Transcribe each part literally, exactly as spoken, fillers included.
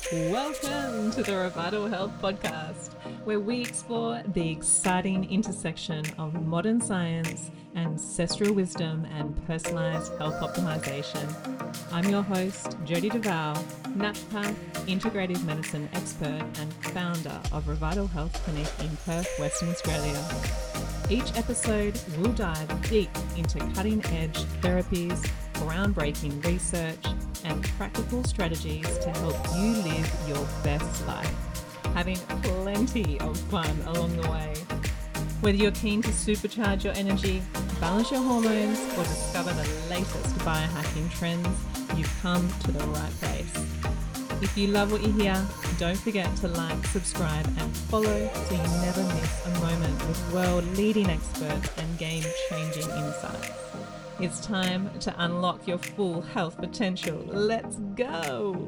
Welcome to the Revital Health Podcast, where we explore the exciting intersection of modern science, ancestral wisdom, and personalized health optimization. I'm your host, Jody Duval, naturopath, integrative medicine expert, and founder of Revital Health Clinic in Perth, Western Australia. Each episode, we'll dive deep into cutting-edge therapies, groundbreaking research, and practical strategies to help you live your best life, having plenty of fun along the way. Whether you're keen to supercharge your energy, balance your hormones, or discover the latest biohacking trends, you've come to the right place. If you love what you hear, don't forget to like, subscribe, and follow so you never miss a moment with world-leading experts and game-changing insights. It's time to unlock your full health potential. Let's go!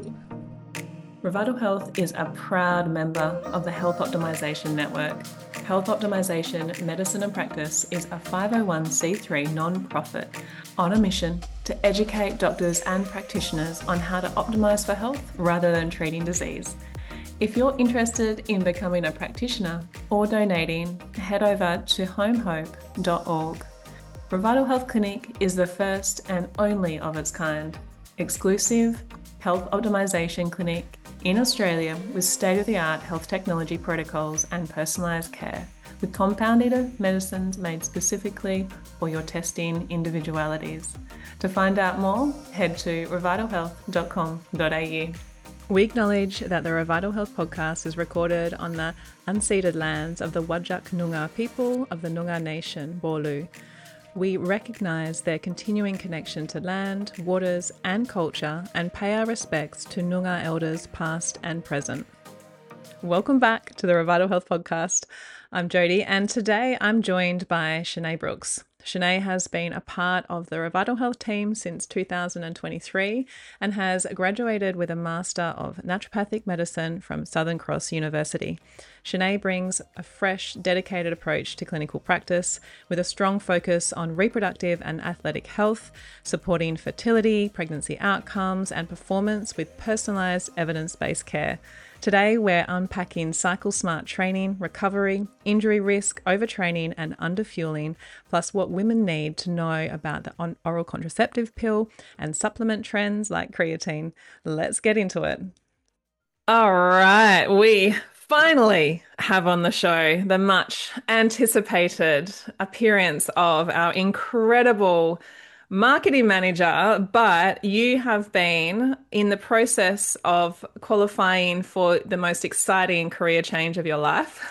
Revital Health is a proud member of the Health Optimization Network. Health Optimization Medicine and Practice is a five oh one c three non-profit on a mission to educate doctors and practitioners on how to optimize for health rather than treating disease. If you're interested in becoming a practitioner or donating, head over to home hope dot org. Revital Health Clinic is the first and only of its kind, exclusive health optimization clinic in Australia with state-of-the-art health technology protocols and personalised care, with compounded medicines made specifically for your testing individualities. To find out more, head to revital health dot com dot a u. We acknowledge that the Revital Health Podcast is recorded on the unceded lands of the Whadjuk Noongar people of the Noongar Nation, Boorloo. We recognise their continuing connection to land, waters and culture and pay our respects to Noongar elders past and present. Welcome back to the Revital Health Podcast. I'm Jody and today I'm joined by Shanae Brooks. Shanae has been a part of the Revital Health team since two thousand twenty-three and has graduated with a Master of Naturopathic Medicine from Southern Cross University. Shanae brings a fresh, dedicated approach to clinical practice with a strong focus on reproductive and athletic health, supporting fertility, pregnancy outcomes, and performance with personalised evidence-based care. Today, we're unpacking cycle-smart training, recovery, injury risk, overtraining, and underfueling, plus what women need to know about the oral contraceptive pill and supplement trends like creatine. Let's get into it. All right, we finally have on the show the much anticipated appearance of our incredible marketing manager, but you have been in the process of qualifying for the most exciting career change of your life.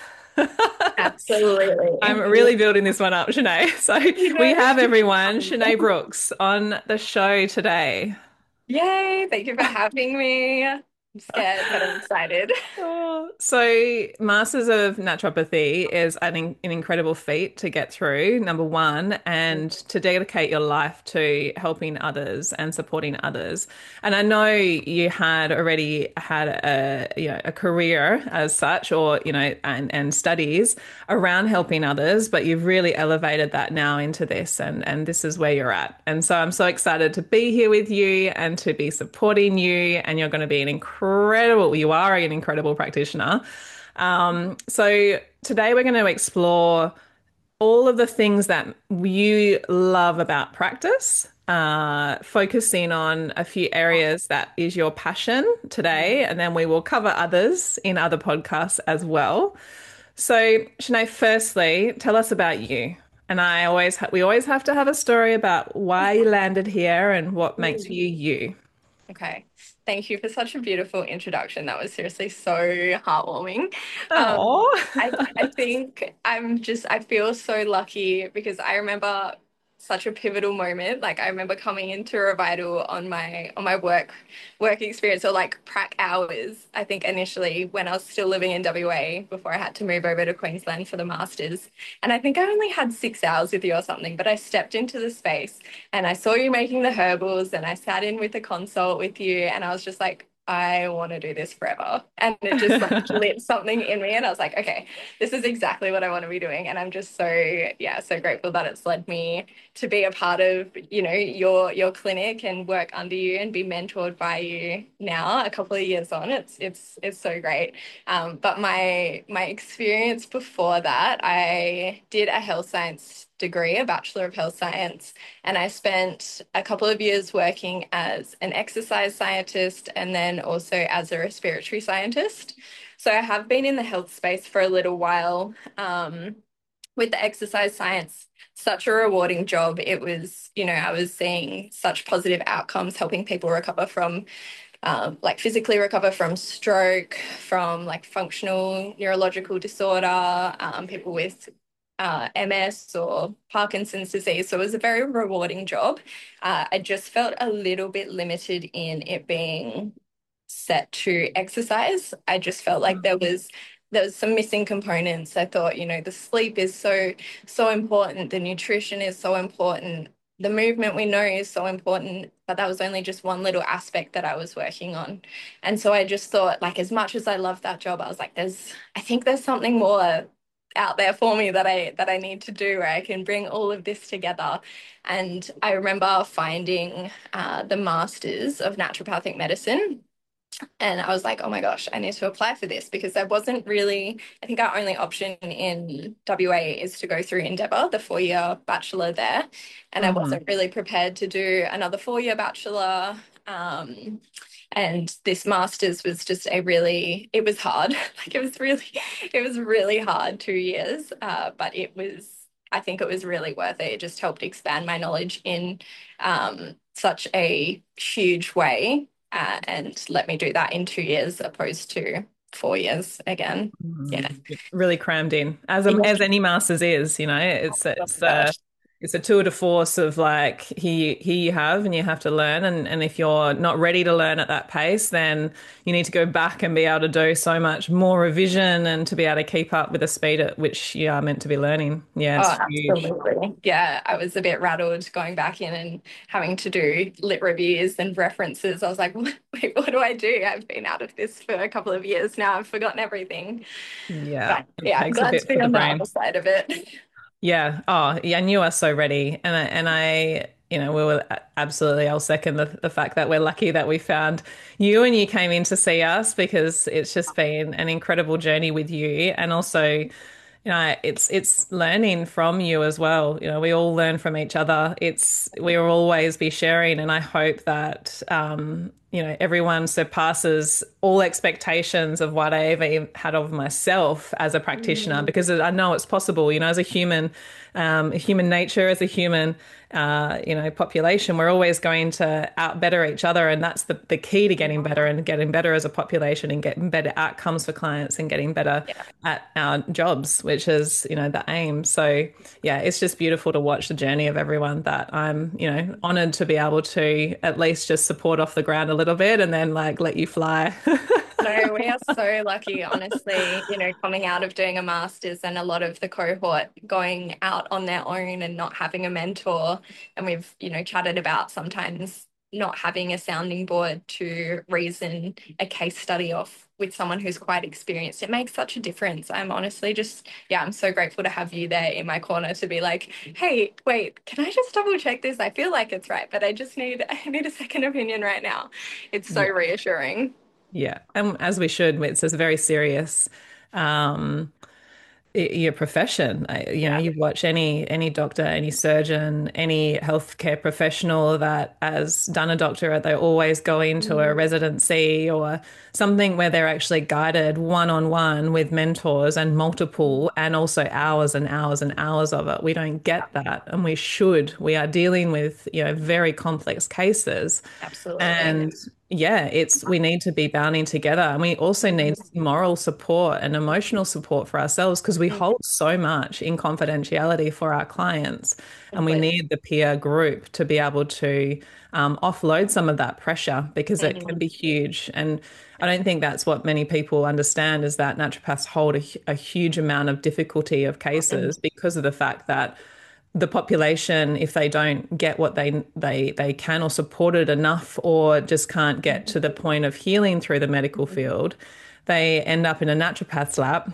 Absolutely. I'm really building this one up, Shanae. So we have everyone, Shanae Brooks, on the show today. Yay, thank you for having me. I'm scared, but I'm excited. Oh, so Masters of Naturopathy is an, in, an incredible feat to get through, number one, and to dedicate your life to helping others and supporting others. And I know you had already had a, you know, a career as such, or, you know, and, and studies around helping others, but you've really elevated that now into this, and, and this is where you're at. And so I'm so excited to be here with you and to be supporting you, and you're going to be an incredible incredible. You are an incredible practitioner. Um, so today we're going to explore all of the things that you love about practice, uh, focusing on a few areas that is your passion today, and then we will cover others in other podcasts as well. So Shanae, firstly, tell us about you. And I always ha- we always have to have a story about why you landed here and what makes you you. Okay. Thank you for such a beautiful introduction. That was seriously so heartwarming. Um, Oh, I, I think I'm just, I feel so lucky because I remember such a pivotal moment. Like I remember coming into Revital on my on my work work experience or like prac hours, I think initially when I was still living in W A before I had to move over to Queensland for the masters. And I think I only had six hours with you or something, but I stepped into the space and I saw you making the herbals and I sat in with a consult with you and I was just like, I want to do this forever. And it just like lit something in me. And I was like, okay, this is exactly what I want to be doing. And I'm just so, yeah, so grateful that it's led me to be a part of, you know, your your clinic and work under you and be mentored by you now, a couple of years on. It's it's it's so great. Um, but my my experience before that, I did a health science degree, a Bachelor of Health Science, and I spent a couple of years working as an exercise scientist and then also as a respiratory scientist. So I have been in the health space for a little while. Um, with the exercise science, such a rewarding job. It was, you know, I was seeing such positive outcomes, helping people recover from um, like physically recover from stroke, from like functional neurological disorder, um, people with uh, M S or Parkinson's disease. So it was a very rewarding job. Uh, I just felt a little bit limited in it being set to exercise. I just felt like there was there was some missing components. I thought, you know, the sleep is so so important, the nutrition is so important, the movement we know is so important, but that was only just one little aspect that I was working on. And so I just thought, like, as much as I love that job, I was like, there's I think there's something more out there for me that I that I need to do where I can bring all of this together. And I remember finding uh, the Masters of Naturopathic Medicine. And I was like, oh my gosh, I need to apply for this because there wasn't really, I think our only option in W A is to go through Endeavour, the four-year bachelor there. And I Mhm. wasn't really prepared to do another four-year bachelor. Um, and this master's was just a really, it was hard. Like it was really, it was really hard two years. Uh, but it was, I think it was really worth it. It just helped expand my knowledge in um, such a huge way, uh, and let me do that in two years opposed to four years again. Yeah. Mm, really crammed in, as a, Yeah. as any masters is, you know. It's Oh it's my uh gosh. it's a tour de force of like here here you have and you have to learn, and and if you're not ready to learn at that pace, then you need to go back and be able to do so much more revision and to be able to keep up with the speed at which you are meant to be learning. Yeah, it's Oh, huge. absolutely. Yeah, I was a bit rattled going back in and having to do lit reviews and references. I was like, wait, what do I do? I've been out of this for a couple of years now. I've forgotten everything. Yeah, But it yeah, I'm takes a glad to bit be for the on the other brain. side of it. Yeah. Oh, yeah. And you are so ready. And I, and I, you know, we were absolutely, I'll second the, the fact that we're lucky that we found you and you came in to see us because it's just been an incredible journey with you. And also, you know, it's it's learning from you as well. You know, we all learn from each other. It's we will always be sharing, and I hope that um, you know, everyone surpasses all expectations of what I ever had of myself as a practitioner, Mm. because I know it's possible. You know, as a human, um, human nature, as a human, uh, you know, population, we're always going to out better each other, and that's the the key to getting better and getting better as a population and getting better outcomes for clients and getting better Yeah. at our jobs, which is, you know, the aim. So yeah, it's just beautiful to watch the journey of everyone that I'm, you know, honored to be able to at least just support off the ground a little bit and then like let you fly. No, we are so lucky, honestly, you know, coming out of doing a master's and a lot of the cohort going out on their own and not having a mentor. And we've, you know, chatted about sometimes not having a sounding board to reason a case study off with someone who's quite experienced. It makes such a difference. I'm honestly just, yeah, I'm so grateful to have you there in my corner to be like, hey, wait, can I just double check this? I feel like it's right, but I just need, I need a second opinion right now. It's so Yeah. reassuring. Yeah. And as we should, it's a very serious um your profession. I- You know, Yeah. you watch any any doctor, any surgeon, any healthcare professional that has done a doctorate, they always go into a Mm. residency or something where they're actually guided one on one with mentors and multiple, and also hours and hours and hours of it. We don't get that, and we should. We are dealing with, you know, very complex cases. Absolutely. And yeah, it's we need to be bounding together, and we also need moral support and emotional support for ourselves because we Mm. hold so much in confidentiality for our clients, and we Completely. need the peer group to be able to um, offload some of that pressure because it can Mm. be huge. And I don't think that's what many people understand is that naturopaths hold a, hu- a huge amount of difficulty of Mm. cases because of the fact that the population, if they don't get what they they they can or support it enough, or just can't get to the point of healing through the medical field, they end up in a naturopath's lap,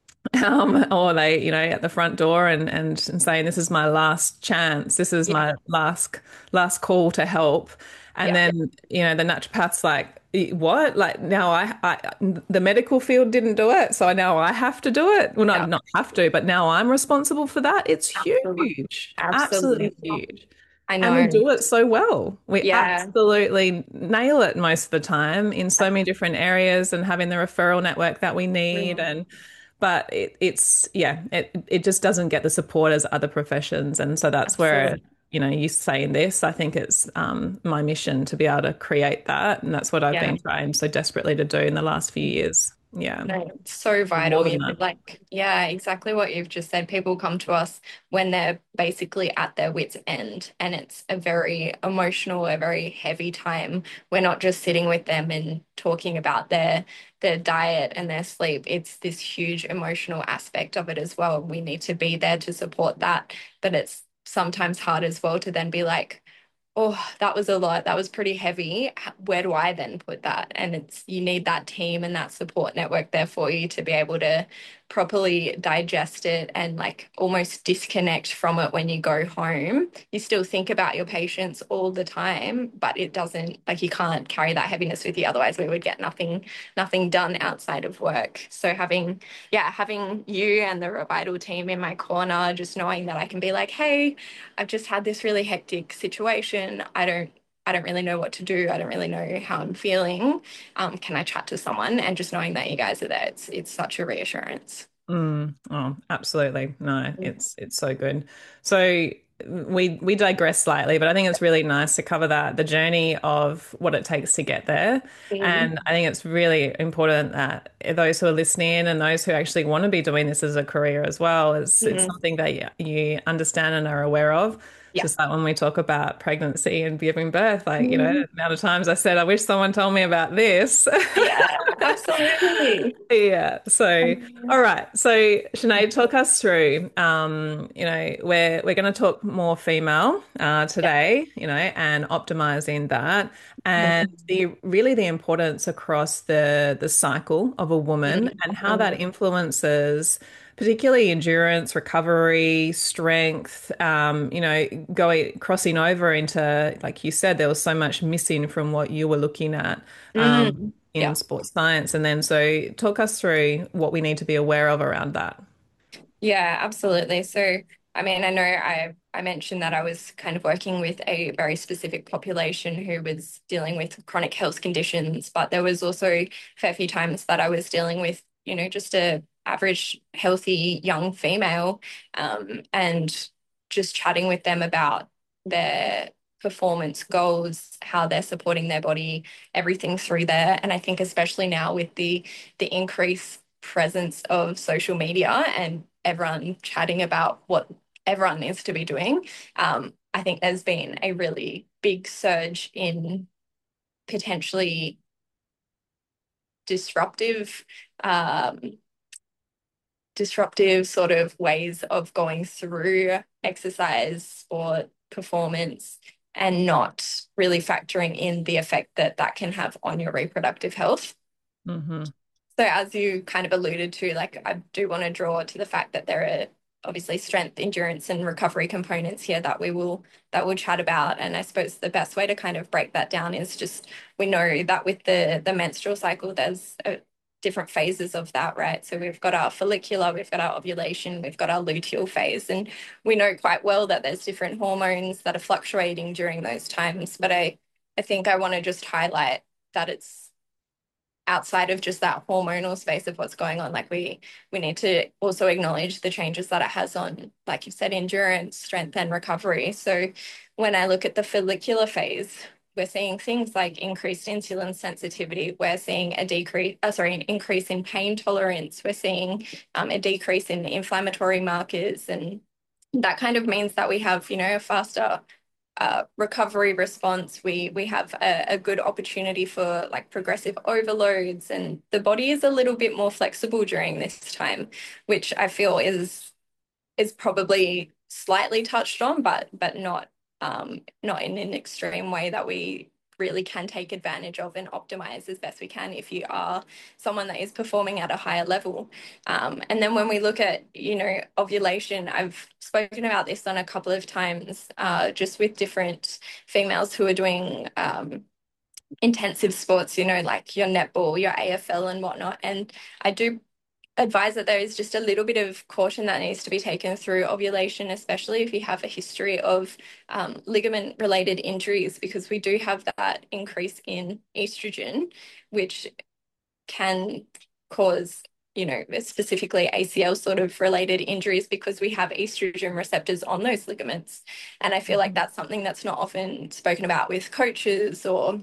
um, or they, you know, at the front door and, and and saying, "This is my last chance. This is Yeah. my last last call to help." And Yeah. then, you know, the naturopath's like, "What? Like now I, I the medical field didn't do it, so now I have to do it. Well, Yeah. not not have to, but now I'm responsible for that." It's Absolutely. huge, absolutely Absolutely. huge. I And we know. do it so well. We Yeah. absolutely nail it most of the time in so many different areas, and having the referral network that we need. Mm. And but it, it's yeah, it it just doesn't get the support as other professions. And so that's where, Absolutely. you know, you saying this, I think it's um, my mission to be able to create that. And that's what I've Yeah. been trying so desperately to do in the last few years. Yeah. No, it's so More vital. than You that. know, like, yeah, exactly what you've just said. People come to us when they're basically at their wits' end, and it's a very emotional, a very heavy time. We're not just sitting with them and talking about their their diet and their sleep. It's this huge emotional aspect of it as well. We need to be there to support that, but it's sometimes hard as well to then be like, oh, that was a lot. That was pretty heavy. H- Where do I then put that? And it's you need that team and that support network there for you to be able to properly digest it and like almost disconnect from it when you go home. You still think about your patients all the time, but it doesn't like you can't carry that heaviness with you. Otherwise, we would get nothing, nothing done outside of work. So having, yeah, having you and the Revital team in my corner, just knowing that I can be like, hey, I've just had this really hectic situation. I don't I don't really know what to do. I don't really know how I'm feeling. Um, can I chat to someone? And just knowing that you guys are there, it's it's such a reassurance. Mm, oh, absolutely. No, it's it's so good. So we we digress slightly, but I think it's really nice to cover that the journey of what it takes to get there. Mm. And I think it's really important that those who are listening and those who actually want to be doing this as a career as well, is it's Mm. something that you, you understand and are aware of. Yeah. Just like when we talk about pregnancy and giving birth, like, you know, Mm. the amount of times I said, I wish someone told me about this. Yeah, absolutely. Yeah. So, Um, all right. So, Sinead, talk us through. Um, you know, we're we're going to talk more female uh, yeah. today. You know, and optimizing that, and the really the importance across the the cycle of a woman Mm. and how that Mm. influences, particularly endurance, recovery, strength. Um, you know, going crossing over into, like you said, there was so much missing from what you were looking at. Um, Mm. in Yeah. sports science. And then, so talk us through what we need to be aware of around that. Yeah, absolutely. So, I mean, I know I I mentioned that I was kind of working with a very specific population who was dealing with chronic health conditions, but there was also a fair few times that I was dealing with, you know, just a average healthy young female, um, and just chatting with them about their performance goals, how they're supporting their body, everything through there. And I think especially now with the the increase presence of social media and everyone chatting about what everyone needs to be doing, um, I think there's been a really big surge in potentially disruptive, um, disruptive sort of ways of going through exercise, sport, performance, and not really factoring in the effect that that can have on your reproductive health. Hmm. So as you kind of alluded to, like I do want to draw to the fact that there are obviously strength, endurance, and recovery components here that we will that we'll chat about. And I suppose the best way to kind of break that down is just we know that with the the menstrual cycle, there's a, different phases of that, right? So we've got our follicular, we've got our ovulation, we've got our luteal phase, and we know quite well that there's different hormones that are fluctuating during those times. But I I think I want to just highlight that it's outside of just that hormonal space of what's going on. Like we we need to also acknowledge the changes that it has on, like you said, endurance, strength, and recovery. So when I look at the follicular phase, we're seeing things like increased insulin sensitivity. We're seeing a decrease, uh, sorry, an increase in pain tolerance. We're seeing um, a decrease in inflammatory markers, and that kind of means that we have, you know, a faster uh, recovery response. We we have a, a good opportunity for like progressive overloads, and the body is a little bit more flexible during this time, which I feel is is probably slightly touched on, but but not um, not in an extreme way that we really can take advantage of and optimize as best we can if you are someone that is performing at a higher level. Um, and then when we look at, you know, ovulation, I've spoken about this on a couple of times, uh, just with different females who are doing um, intensive sports, you know, like your netball, your A F L and whatnot. And I do advise that there is just a little bit of caution that needs to be taken through ovulation, especially if you have a history of um, ligament related injuries, because we do have that increase in estrogen, which can cause, you know, specifically A C L sort of related injuries because we have estrogen receptors on those ligaments. And I feel like that's something that's not often spoken about with coaches or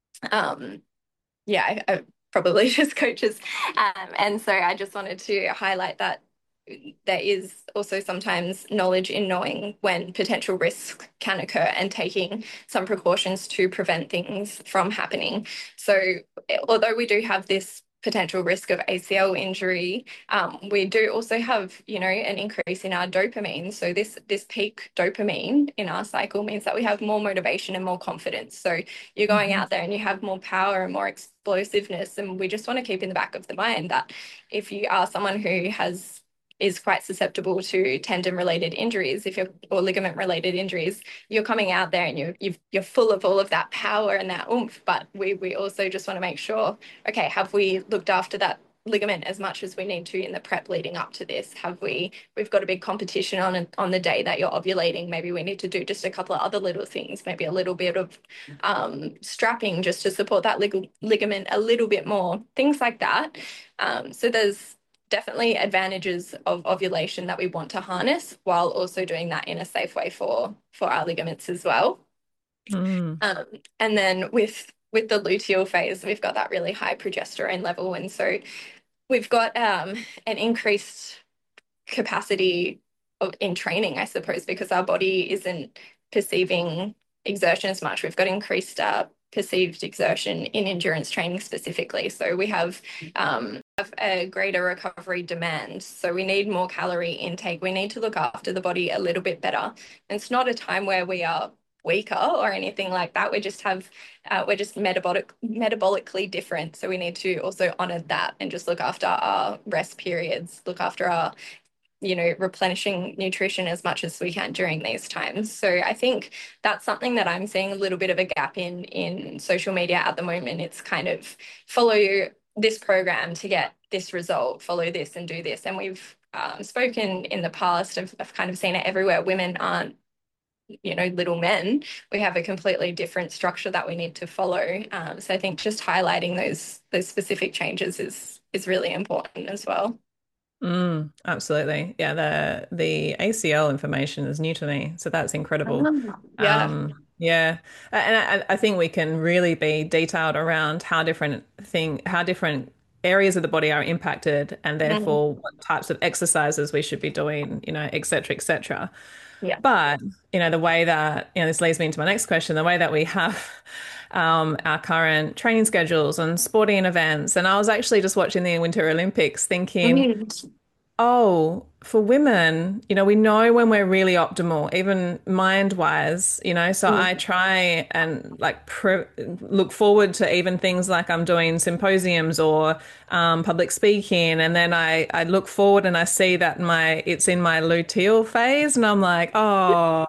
um, yeah, I, I probably just coaches. Um, and so I just wanted to highlight that there is also sometimes knowledge in knowing when potential risks can occur and taking some precautions to prevent things from happening. So although we do have this potential risk of A C L injury, um, we do also have, you know, an increase in our dopamine. So this this peak dopamine in our cycle means that we have more motivation and more confidence. So you're going Mm-hmm. out there and you have more power and more explosiveness. And we just want to keep in the back of the mind that if you are someone who has is quite susceptible to tendon related injuries, if you're or ligament related injuries, you're coming out there and you're you've, you're full of all of that power and that oomph. But we we also just want to make sure, okay, have we looked after that ligament as much as we need to in the prep leading up to this? Have we we've got a big competition on on the day that you're ovulating? Maybe we need to do just a couple of other little things, maybe a little bit of um, strapping just to support that lig ligament a little bit more, things like that. Um, so there's definitely advantages of ovulation that we want to harness while also doing that in a safe way for for our ligaments as well. Mm. Um, and then with with the luteal phase, we've got that really high progesterone level, and so we've got um, an increased capacity of, in training, I suppose, because our body isn't perceiving exertion as much. We've got increased uh, perceived exertion in endurance training specifically. So we have um, have a greater recovery demand. So we need more calorie intake. We need to look after the body a little bit better. And it's not a time where we are weaker or anything like that. We just have uh, we're just metabolic metabolically different. So we need to also honor that and just look after our rest periods, look after our you know, replenishing nutrition as much as we can during these times. So I think that's something that I'm seeing a little bit of a gap in in social media at the moment. It's kind of follow this program to get this result, follow this and do this. And we've um, spoken in the past, I've, I've kind of seen it everywhere. Women aren't, you know, little men. We have a completely different structure that we need to follow. Um, so I think just highlighting those those specific changes is is really important as well. Mm, absolutely. Yeah, the the A C L information is new to me, so that's incredible. Oh, yeah. Um, yeah, and I, I think we can really be detailed around how different thing, how different areas of the body are impacted, and Mm, therefore what types of exercises we should be doing, you know, et cetera, et cetera. yeah. But, you know, the way that, you know, this leads me into my next question, the way that we have um, our current training schedules and sporting events. And I was actually just watching the Winter Olympics thinking, Mm, oh, for women, you know, we know when we're really optimal, even mind wise, you know. So I mm, try and like pr look forward to even things like I'm doing symposiums or um, public speaking, and then I I look forward and I see that my it's in my luteal phase, and I'm like, oh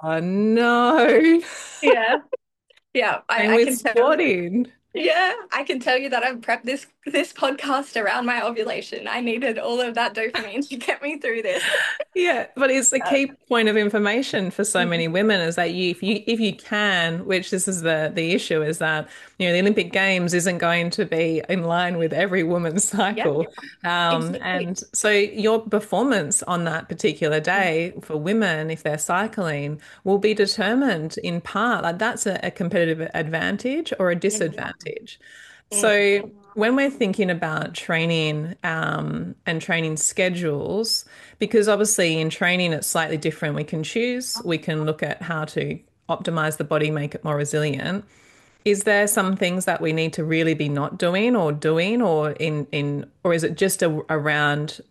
no, yeah. Yeah. I, and I with can tell. sporting. Yeah, I can tell you that I've prepped this this podcast around my ovulation. I needed all of that dopamine to get me through this. Yeah, but it's a Yeah. key point of information for so Mm, many women is that you, if you, if you can, which this is the the issue, is that you know the Olympic Games isn't going to be in line with every woman's yeah, cycle, um, exactly. and so your performance on that particular day for women, if they're cycling, will be determined in part. Like that's a, a competitive advantage or a Mm, disadvantage. mm, So when we're thinking about training um, and training schedules, because obviously in training it's slightly different. We can choose, we can look at how to optimize the body, make it more resilient. Is there some things that we need to really be not doing or doing or in in or is it just a, around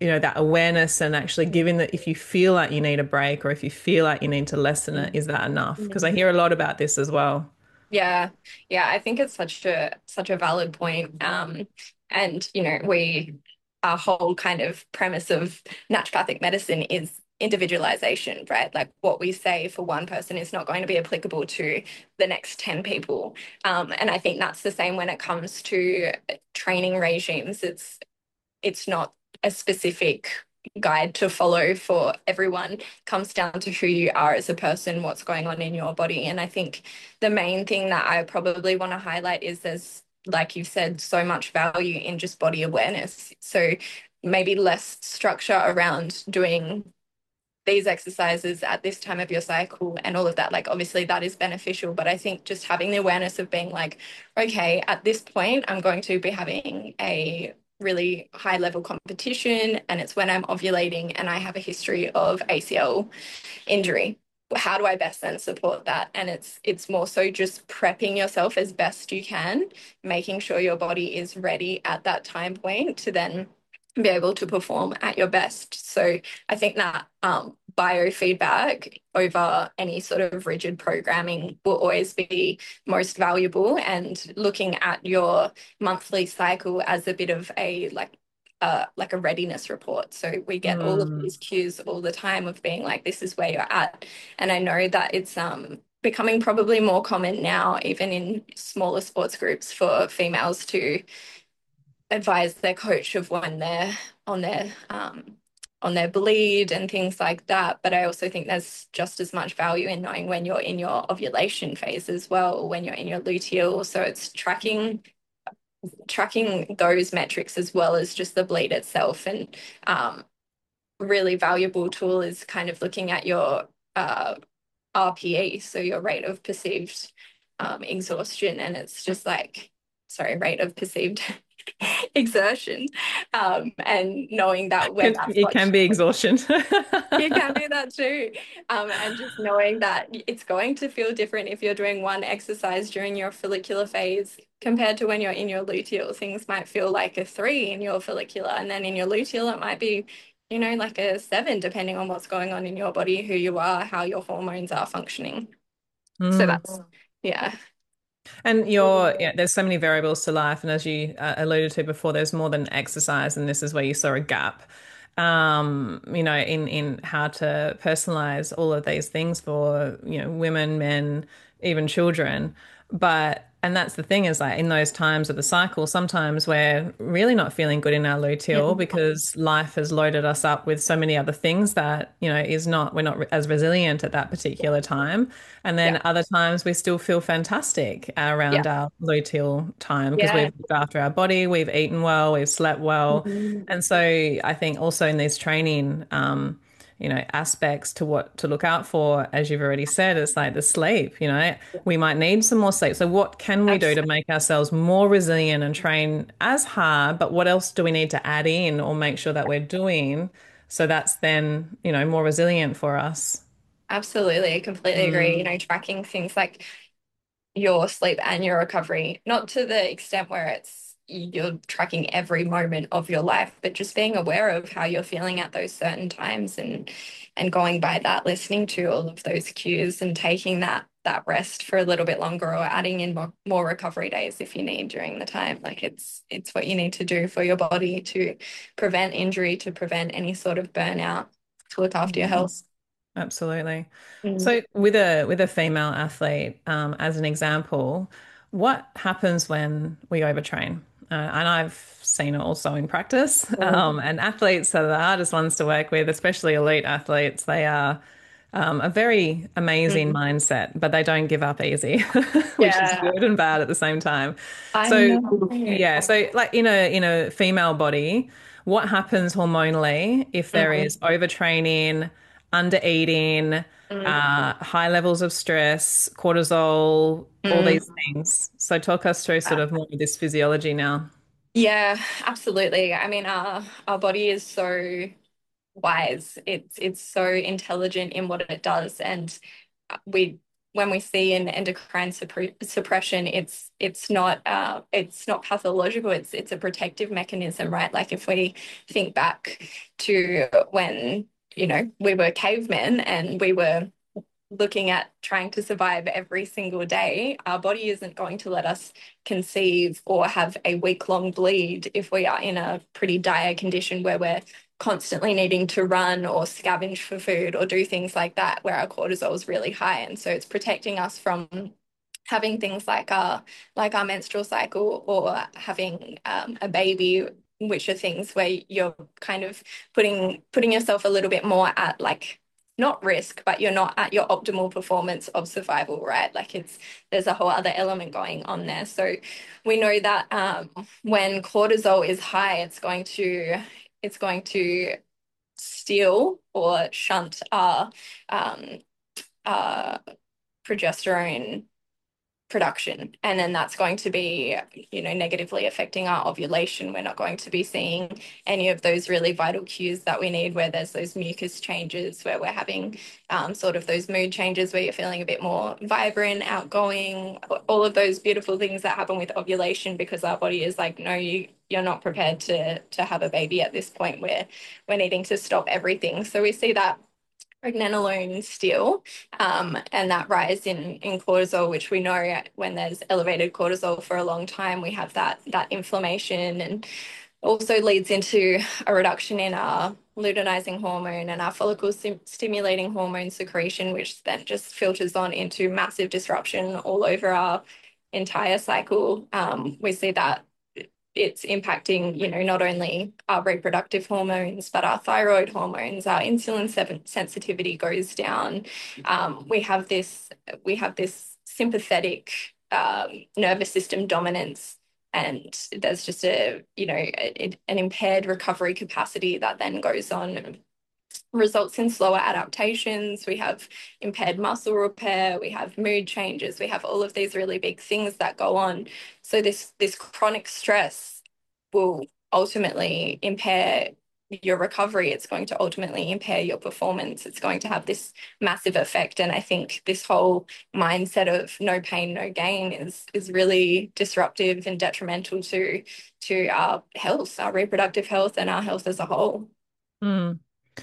you know, that awareness and actually giving that if you feel like you need a break or if you feel like you need to lessen it, is that enough? Because I Mm. hear a lot about this as well. Yeah, yeah, I think it's such a such a valid point. Um, and you know, we our whole kind of premise of naturopathic medicine is individualization, right? Like what we say for one person is not going to be applicable to the next ten people. Um, and I think that's the same when it comes to training regimes. It's it's not a specific guide to follow for everyone. It comes down to who you are as a person, what's going on in your body. And I think the main thing that I probably want to highlight is there's, like you said, so much value in just body awareness. So maybe less structure around doing these exercises at this time of your cycle and all of that. Like, obviously, that is beneficial, but I think just having the awareness of being like, okay, at this point, I'm going to be having a really high level competition, and it's when I'm ovulating and I have a history of A C L injury. How do I best then support that? And it's it's more so just prepping yourself as best you can, making sure your body is ready at that time point to then be able to perform at your best. So I think that um, biofeedback over any sort of rigid programming will always be most valuable. And looking at your monthly cycle as a bit of a like uh, like a readiness report. So we get all of Mm. these cues all the time of being like, this is where you're at. And I know that it's um becoming probably more common now, even in smaller sports groups, for females to advise their coach of when they're on their um, on their bleed and things like that. But I also think there's just as much value in knowing when you're in your ovulation phase as well, or when you're in your luteal. So it's tracking tracking those metrics as well as just the bleed itself. And um, really valuable tool is kind of looking at your uh, R P E, so your rate of perceived um, exhaustion, and it's just like, sorry, rate of perceived exertion, um, and knowing that when It, that it can fluctuates, be exhaustion. you can do that too, um, and just knowing that it's going to feel different if you're doing one exercise during your follicular phase compared to when you're in your luteal. Things might feel like a three in your follicular, and then in your luteal it might be, you know, like a seven, depending on what's going on in your body, who you are, how your hormones are functioning. So Mm. that's, yeah. And you're, yeah, there's so many variables to life. And as you uh, alluded to before, there's more than exercise. And this is where you saw a gap, um, you know, in, in how to personalize all of these things for, you know, women, men, even children. But, and that's the thing is like in those times of the cycle, sometimes we're really not feeling good in our luteal Mm. because life has loaded us up with so many other things that, you know, is not, we're not as resilient at that particular time. And Yeah. then other times we still feel fantastic Yeah. around our luteal time because Yeah. we've looked after our body, we've eaten well, we've slept well. Mhm. And so I think also in these training, um, you know, aspects to what to look out for, as you've already said, is like the sleep, you know, we might need some more sleep. So what can we do to Absolutely. make ourselves more resilient and train as hard, but what else do we need to add in or make sure that we're doing so that's then, you know, more resilient for us? Absolutely. I completely agree. You Mm. know, tracking things like your sleep and your recovery, not to the extent where it's you're tracking every moment of your life, but just being aware of how you're feeling at those certain times and and going by that, listening to all of those cues and taking that that rest for a little bit longer or adding in more, more recovery days if you need during the time. Like it's it's what you need to do for your body to prevent injury, to prevent any sort of burnout, to look after your health. Absolutely. Mm. So with a with a female athlete, um, as an example, what happens when we overtrain? Uh, and I've seen it also in practice. Um, and athletes are the hardest ones to work with, especially elite athletes. They are um, a very amazing Mm. mindset, but they don't give up easy, which is Yeah, good and bad at the same time. I So know. yeah, so like in a in a female body, what happens hormonally if there is Mm. overtraining, under eating, Mm. uh, high levels of stress, cortisol, all Mm. these things? So talk us through sort of more of this physiology now. Yeah, absolutely. I mean, our our body is so wise. It's it's so intelligent in what it does, and we when we see an endocrine suppre suppression, it's it's not uh, it's not pathological. It's it's a protective mechanism, right? Like if we think back to when, you know, we were cavemen and we were looking at trying to survive every single day, our body isn't going to let us conceive or have a week-long bleed if we are in a pretty dire condition where we're constantly needing to run or scavenge for food or do things like that, where our cortisol is really high. And so it's protecting us from having things like our like our menstrual cycle or having um, a baby, which are things where you're kind of putting putting yourself a little bit more at like not risk, but you're not at your optimal performance of survival, right? Like it's there's a whole other element going on there. So we know that um, when cortisol is high, it's going to it's going to steal or shunt our um, uh, progesterone production. And then that's going to be, you know, negatively affecting our ovulation. We're not going to be seeing any of those really vital cues that we need, where there's those mucus changes, where we're having um, sort of those mood changes where you're feeling a bit more vibrant, outgoing, all of those beautiful things that happen with ovulation, because our body is like, no, you you're not prepared to to have a baby at this point where we're needing to stop everything. So we see that pregnenolone still, um, and that rise in, in cortisol, which we know when there's elevated cortisol for a long time, we have that that inflammation, and also leads into a reduction in our luteinizing hormone and our follicle stimulating hormone secretion, which then just filters on into massive disruption all over our entire cycle. Um, we see that it's impacting, you know, not only our reproductive hormones, but our thyroid hormones, our insulin sensitivity goes down. Um, we have this, we have this sympathetic um, nervous system dominance, and there's just a, you know, a, an impaired recovery capacity that then goes on and results in slower adaptations. We have impaired muscle repair, we have mood changes, we have all of these really big things that go on. So this this chronic stress will ultimately impair your recovery. It's going to ultimately impair your performance. It's going to have this massive effect. And I think this whole mindset of no pain, no gain is is really disruptive and detrimental to to our health, our reproductive health, and our health as a whole. Mm.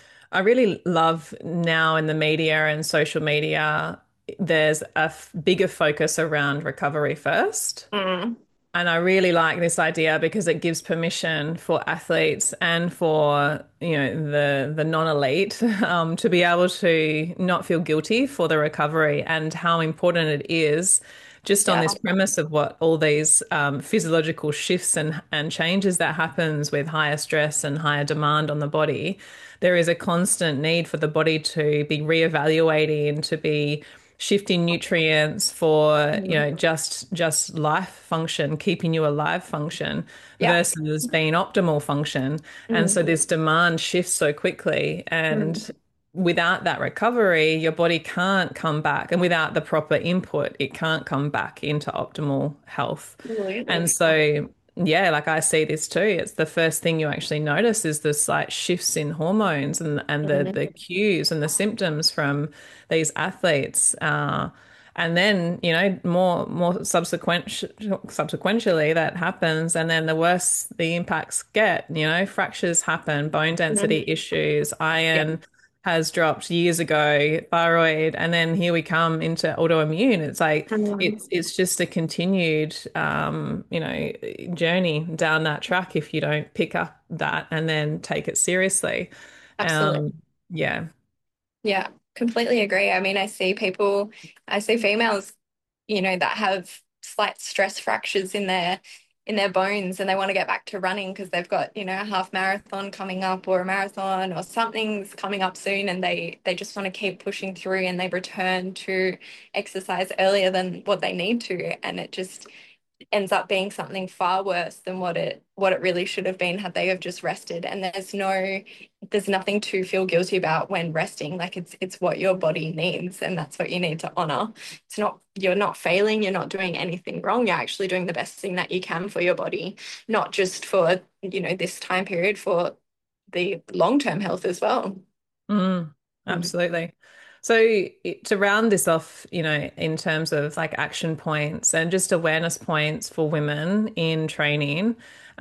I really love now in the media and social media, there's a f- bigger focus around recovery first. Mm. And I really like this idea because it gives permission for athletes and for, you know, the the non-elite um, to be able to not feel guilty for the recovery, and how important it is just on Yeah. this premise of what all these um, physiological shifts and, and changes that happens with higher stress and higher demand on the body. There is a constant need for the body to be reevaluating, to be shifting nutrients for, you know, just just life function, keeping you alive function Yeah. versus being optimal function. And so Mm. this demand shifts so quickly, Mm. and without that recovery, your body can't come back, and without the proper input, it can't come back into optimal health. And Absolutely. so yeah, like I see this too. It's the first thing you actually notice is this like shifts in hormones and and the Mm. the cues and the symptoms from these athletes. Uh, and then, you know, more more subsequent subsequently that happens, and then the worse the impacts get. You know, fractures happen, bone density Mm. issues, Yeah. iron has dropped years ago, thyroid, and then here we come into autoimmune. It's like Mm. it's it's just a continued um, you know, journey down that track if you don't pick up that and then take it seriously. Um, Absolutely. yeah. Yeah, completely agree. I mean, I see people, I see females, you know, that have slight stress fractures in their in their bones, and they want to get back to running because they've got, you know, a half marathon coming up or a marathon or something's coming up soon, and they they just want to keep pushing through, and they return to exercise earlier than what they need to, and it just ends up being something far worse than what it what it really should have been had they have just rested. And there's no there's nothing to feel guilty about when resting. Like it's it's what your body needs, and that's what you need to honor. It's not You're not failing, you're not doing anything wrong, you're actually doing the best thing that you can for your body, not just for, you know, this time period, for the long-term health as well. Mm, Mm. absolutely. So it- to round this off, you know, in terms of like action points and just awareness points for women in training,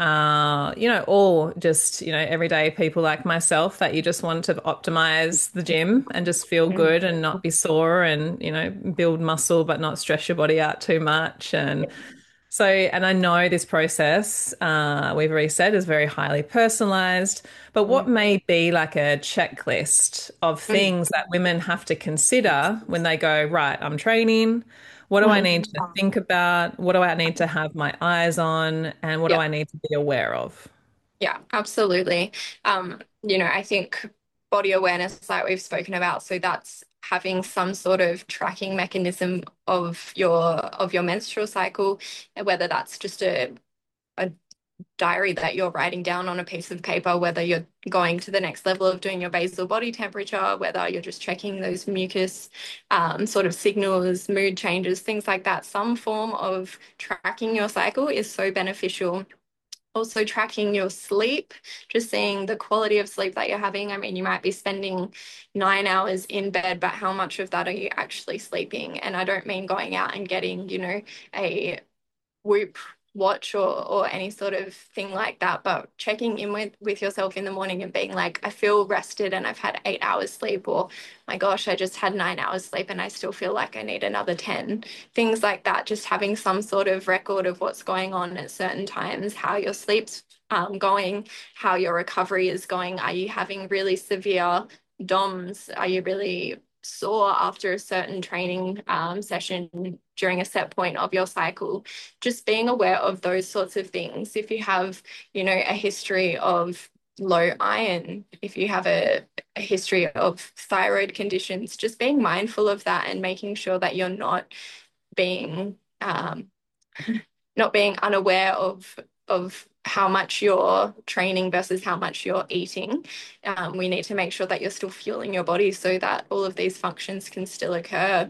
uh, you know, or just, you know, everyday people like myself that you just want to optimize the gym and just feel good and not be sore and, you know, build muscle but not stress your body out too much. And so, and I know this process, uh, we've already said, is very highly personalized, but what may be like a checklist of things that women have to consider when they go, right, I'm training. What do I need to think about? What do I need to have my eyes on? And what do Yeah. I need to be aware of? Yeah, absolutely. Um, you know, I think body awareness, like we've spoken about, so that's having some sort of tracking mechanism of your of your menstrual cycle, whether that's just a a diary that you're writing down on a piece of paper, whether you're going to the next level of doing your basal body temperature, whether you're just checking those mucus um, sort of signals, mood changes, things like that. Some form of tracking your cycle is so beneficial. Also tracking your sleep, just seeing the quality of sleep that you're having. I mean, you might be spending nine hours in bed, but how much of that are you actually sleeping? And I don't mean going out and getting, you know, a Whoop watch or or any sort of thing like that, but checking in with with yourself in the morning and being like, I feel rested and I've had eight hours sleep, or my gosh, I just had nine hours sleep and I still feel like I need another ten. Things like that, just having some sort of record of what's going on at certain times, how your sleep's um, going, how your recovery is going. Are you having really severe D O M S? Are you really sore after a certain training um, session during a set point of your cycle? Just being aware of those sorts of things. If you have, you know, a history of low iron, if you have a, a history of thyroid conditions, just being mindful of that and making sure that you're not being um, not being unaware of of how much you're training versus how much you're eating. Um, we need to make sure that you're still fueling your body so that all of these functions can still occur.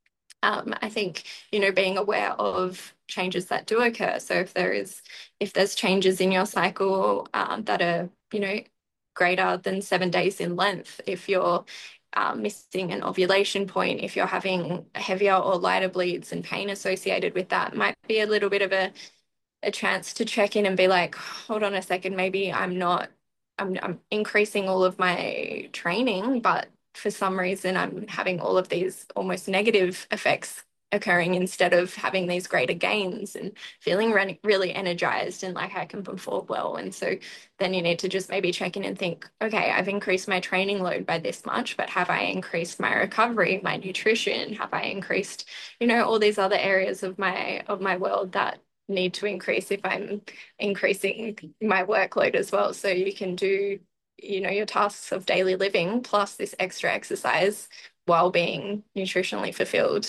Um, I think, you know, being aware of changes that do occur. So if there is, if there's changes in your cycle um, that are, you know, greater than seven days in length, if you're um, missing an ovulation point, if you're having heavier or lighter bleeds and pain associated with that, might be a little bit of a a chance to check in and be like, hold on a second, maybe I'm not, I'm, I'm increasing all of my training, but for some reason I'm having all of these almost negative effects occurring instead of having these greater gains and feeling re really energized and like I can perform well. And so then you need to just maybe check in and think, okay, I've increased my training load by this much, but have I increased my recovery, my nutrition? Have I increased, you know, all these other areas of my of my world that need to increase if I'm increasing my workload as well. So you can do, you know, your tasks of daily living plus this extra exercise while being nutritionally fulfilled.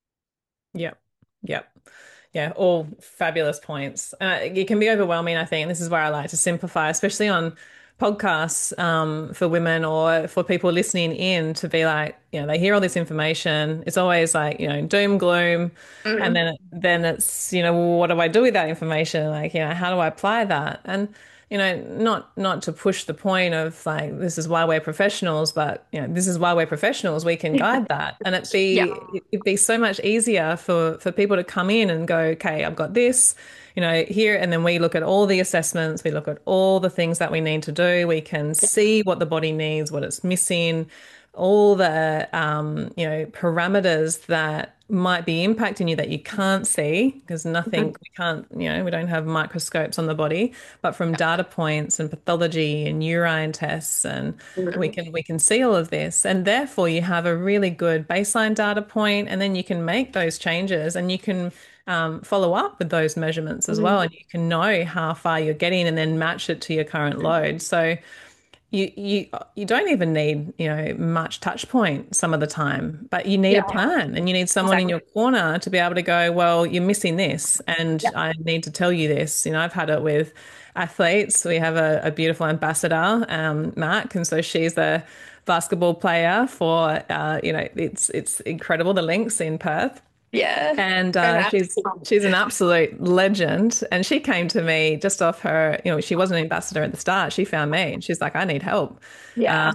Yep. Yep. Yeah, all fabulous points. Uh, it can be overwhelming, I think. This is where I like to simplify, especially on podcasts um, for women or for people listening in to be like, you know, they hear all this information. It's always like, you know, doom, gloom. And Mm, then, then it's, you know, well, what do I do with that information? Like, you know, how do I apply that? And you know, not not to push the point of like this is why we're professionals, but you know, this is why we're professionals. We can guide that, and it'd yeah. be it'd be so much easier for for people to come in and go, okay, I've got this, you know, here, and then we look at all the assessments, we look at all the things that we need to do. We can see what the body needs, what it's missing, all the um, you know, parameters that might be impacting you that you can't see because nothing Mhm. we can't, you know, we don't have microscopes on the body, but from data points and pathology and urine tests and we can we can see all of this and therefore you have a really good baseline data point and then you can make those changes and you can um, follow up with those measurements as well Mhm. and you can know how far you're getting and then match it to your current load. So you you you don't even need, you know, much touch point some of the time, but you need a Yeah, plan and you need someone in exactly. your corner to be able to go, well, you're missing this and Yeah. I need to tell you this. You know, I've had it with athletes. We have a, a beautiful ambassador, um, Mac, and so she's a basketball player for uh, you know, it's it's incredible, the links in Perth. Yeah. And And uh, that's she's she's an absolute legend. And she came to me just off her, you know, she wasn't an ambassador at the start. She found me and she's like, I need help. Uh, yeah.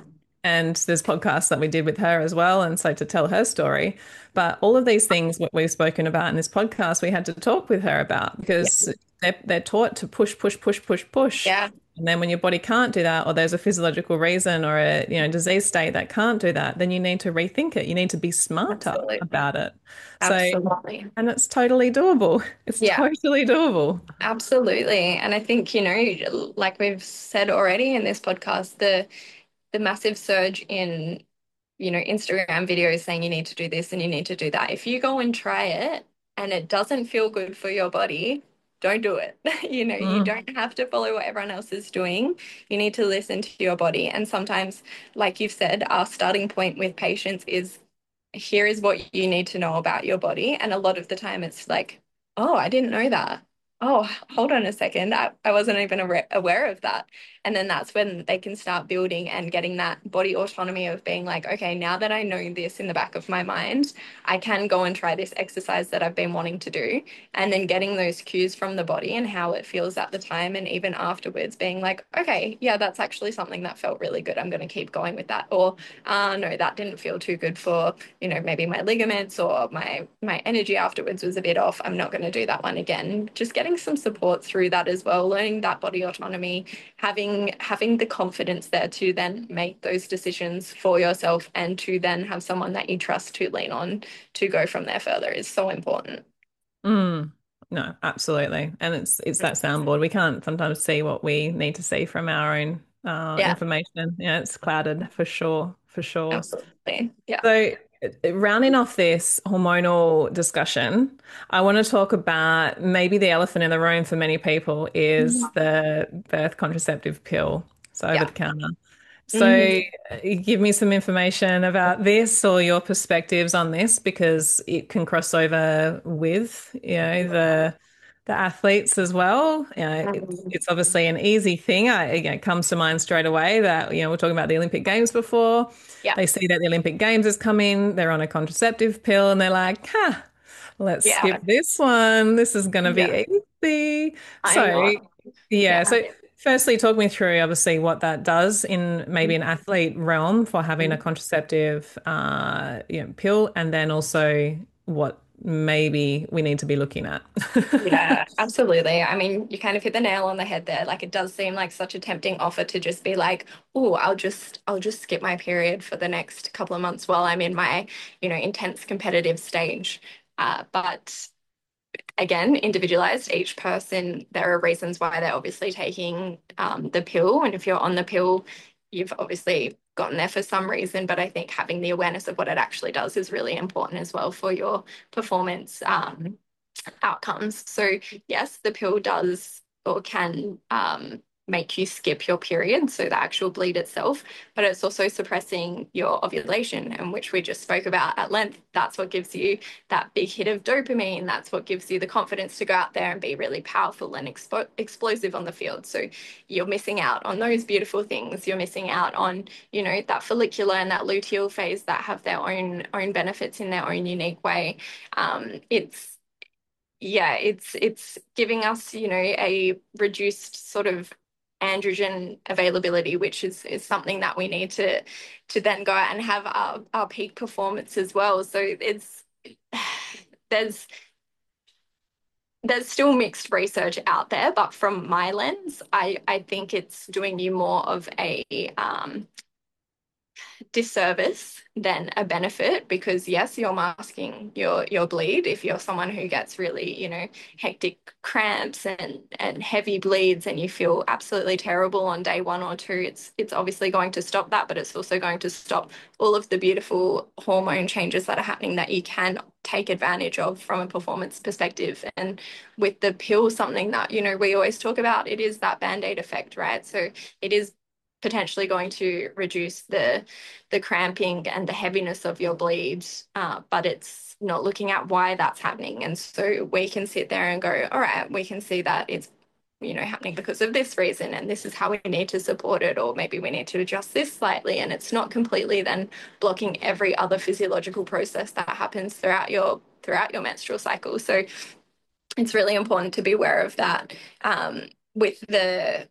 And there's podcasts that we did with her as well. And so to tell her story. But all of these things, what we've spoken about in this podcast, we had to talk with her about Yeah. because they're, they're taught to push, push, push, push, push. Yeah. And then when your body can't do that, or there's a physiological reason or a you know disease state that can't do that, then you need to rethink it. You need to be smarter Absolutely. about it. So, Absolutely. and it's totally doable. It's Yeah. totally doable. Absolutely. And I think, you know, like we've said already in this podcast, the the massive surge in, you know, Instagram videos saying you need to do this and you need to do that. If you go and try it and it doesn't feel good for your body, don't do it. You know, you Mm. don't have to follow what everyone else is doing. You need to listen to your body. And sometimes, like you've said, our starting point with patients is here is what you need to know about your body. And a lot of the time it's like, oh, I didn't know that. Oh, hold on a second. I, I wasn't even aware aware of that. And then that's when they can start building and getting that body autonomy of being like, okay, now that I know this in the back of my mind, I can go and try this exercise that I've been wanting to do. And then getting those cues from the body and how it feels at the time and even afterwards being like, okay, yeah, that's actually something that felt really good. I'm going to keep going with that. Or, uh, no, that didn't feel too good for, you know, maybe my ligaments or my my energy afterwards was a bit off. I'm not going to do that one again. Just getting some support through that as well, learning that body autonomy, having having the confidence there to then make those decisions for yourself and to then have someone that you trust to lean on to go from there further is so important. Mm. No, absolutely. And it's it's that soundboard. We can't sometimes see what we need to see from our own uh, Yeah, information. Yeah, it's clouded for sure, for sure. absolutely. Yeah. So, uh, rounding off this hormonal discussion, I want to talk about maybe the elephant in the room for many people is Mhm. the birth contraceptive pill. So over Yeah. the counter. Mhm. So, uh, give me some information about this or your perspectives on this because it can cross over with, you know, the the athletes as well. You know, it's Mhm. it's obviously an easy thing. I, you know, it comes to mind straight away that, you know, we're talking about the Olympic Games before. Yeah. They see that the Olympic Games is coming, they're on a contraceptive pill, and they're like, huh, let's skip Yeah. this one. This is going to Yeah. be easy. I So, know. yeah. Yeah. So, firstly, talk me through obviously what that does in maybe an athlete realm for having a contraceptive uh, you know, pill, and then also what maybe we need to be looking at. Yeah, absolutely. I mean, you kind of hit the nail on the head there. Like it does seem like such a tempting offer to just be like, oh, I'll just I'll just skip my period for the next couple of months while I'm in my, you know, intense competitive stage. Uh, but again, individualized. Each person, there are reasons why they're obviously taking um, the pill. And if you're on the pill, you've obviously gotten there for some reason. But I think having the awareness of what it actually does is really important as well for your performance um, outcomes. So, yes, the pill does or can um, make you skip your period, so the actual bleed itself, but it's also suppressing your ovulation, and which we just spoke about at length. That's what gives you that big hit of dopamine. That's what gives you the confidence to go out there and be really powerful and expo explosive on the field. So you're missing out on those beautiful things. You're missing out on, you know, that follicular and that luteal phase that have their own own benefits in their own unique way. Um, it's yeah, it's it's giving us, you know, a reduced sort of androgen availability, which is is something that we need to to then go out and have our, our peak performance as well. So it's there's there's still mixed research out there, but from my lens, I I think it's doing you more of a um disservice than a benefit because yes, you're masking your your bleed if you're someone who gets really, you know, hectic cramps and and heavy bleeds and you feel absolutely terrible on day one or two. It's it's obviously going to stop that, but it's also going to stop all of the beautiful hormone changes that are happening that you can take advantage of from a performance perspective. And with the pill, something that, you know, we always talk about, it is that band-aid effect, right? So it is potentially going to reduce the the cramping and the heaviness of your bleed, uh, but it's not looking at why that's happening. And so we can sit there and go, all right, we can see that it's, you know, happening because of this reason, and this is how we need to support it, or maybe we need to adjust this slightly. And it's not completely then blocking every other physiological process that happens throughout your throughout your menstrual cycle. So it's really important to be aware of that. Um, with the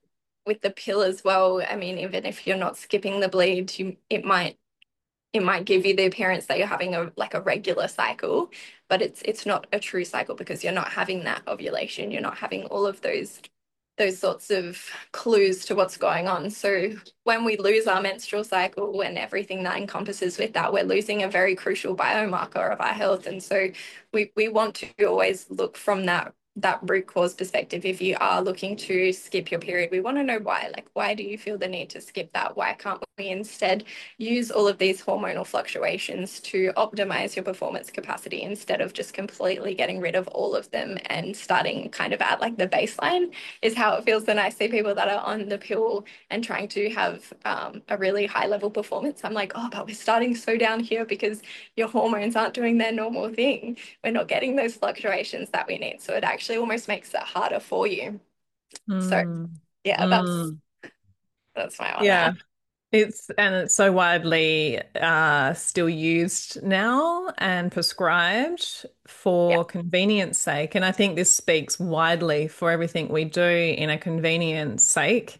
with the pill as well, I mean, even if you're not skipping the bleed, you it might it might give you the appearance that you're having a like a regular cycle, but it's it's not a true cycle because you're not having that ovulation. You're not having all of those those sorts of clues to what's going on. So when we lose our menstrual cycle and everything that encompasses with that, we're losing a very crucial biomarker of our health. And so we we want to always look from that that root cause perspective. If you are looking to skip your period, we want to know why. Like, why do you feel the need to skip that? Why can't we instead use all of these hormonal fluctuations to optimize your performance capacity instead of just completely getting rid of all of them and starting kind of at like the baseline is how it feels when I see people that are on the pill and trying to have um, a really high level performance. I'm like, oh, but we're starting so down here because your hormones aren't doing their normal thing. We're not getting those fluctuations that we need. So it actually almost makes it harder for you. So Mm. yeah, that's Mm. that's my one Yeah. there. It's and it's so widely uh, still used now and prescribed Yeah. for convenience sake. And I think this speaks widely for everything we do in a convenience sake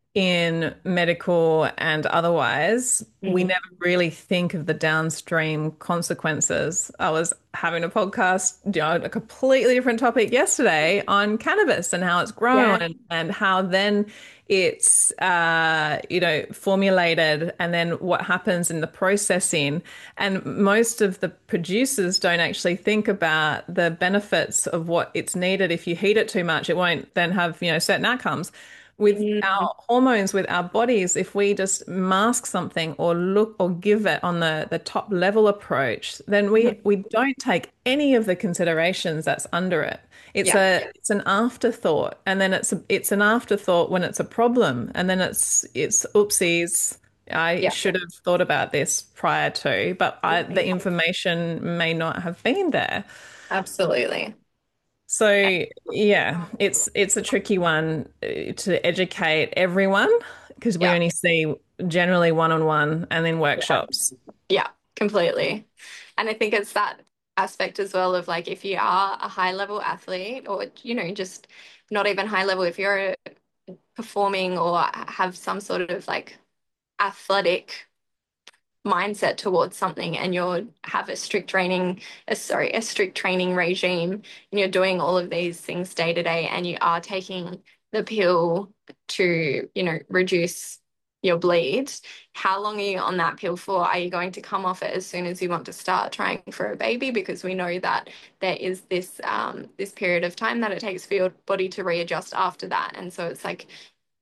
in medical and otherwise. We Mhm. never really think of the downstream consequences. I was having a podcast, you know, a completely different topic yesterday on cannabis and how it's grown Yeah. and, and how then it's uh, you know, formulated and then what happens in the processing. And most of the producers don't actually think about the benefits of what it's needed. If you heat it too much, it won't then have, you know, certain outcomes with Mhm. our hormones, with our bodies. If we just mask something or look or give it on the, the top level approach, then we, Mhm. we don't take any of the considerations that's under it. It's Yeah. a it's an afterthought, and then it's a, it's an afterthought when it's a problem, and then it's it's oopsies. I Yeah. should have thought about this prior to, but I, the information may not have been there. Absolutely. So yeah, it's it's a tricky one uh, to educate everyone because we Yeah. only see generally one-on-one and then workshops. Yeah, completely. And I think it's that aspect as well of like if you are a high level athlete or, you know, just not even high level, if you're performing or have some sort of like athletic mindset towards something and you have a strict training, a, sorry, a strict training regime and you're doing all of these things day to day and you are taking the pill to, you know, reduce your bleed, how long are you on that pill for? Are you going to come off it as soon as you want to start trying for a baby? Because we know that there is this um this period of time that it takes for your body to readjust after that. And so it's like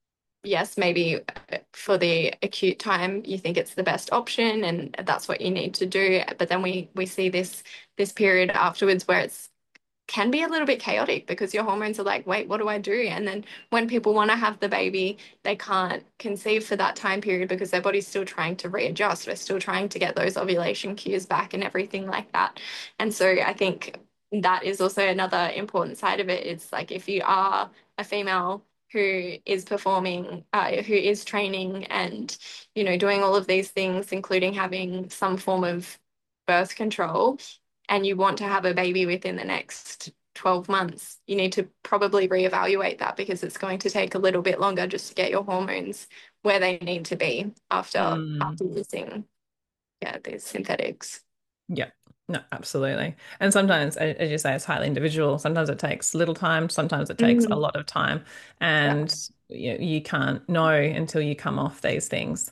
yes, maybe for the acute time, you think it's the best option and that's what you need to do. But then we we see this this period afterwards where it's can be a little bit chaotic because your hormones are like, wait, what do I do? And then when people want to have the baby, they can't conceive for that time period because their body's still trying to readjust. We're still trying to get those ovulation cues back and everything like that. And so I think that is also another important side of it. It's like if you are a female who is performing, uh, who is training and, you know, doing all of these things, including having some form of birth control, and you want to have a baby within the next twelve months, you need to probably reevaluate that because it's going to take a little bit longer just to get your hormones where they need to be after Mm. after using yeah, these synthetics. Yeah, no, absolutely. And sometimes, a- as you say, it's highly individual. Sometimes it takes little time, sometimes it takes a Mm, lot of time. yeah. And you, you can't know until you come off these things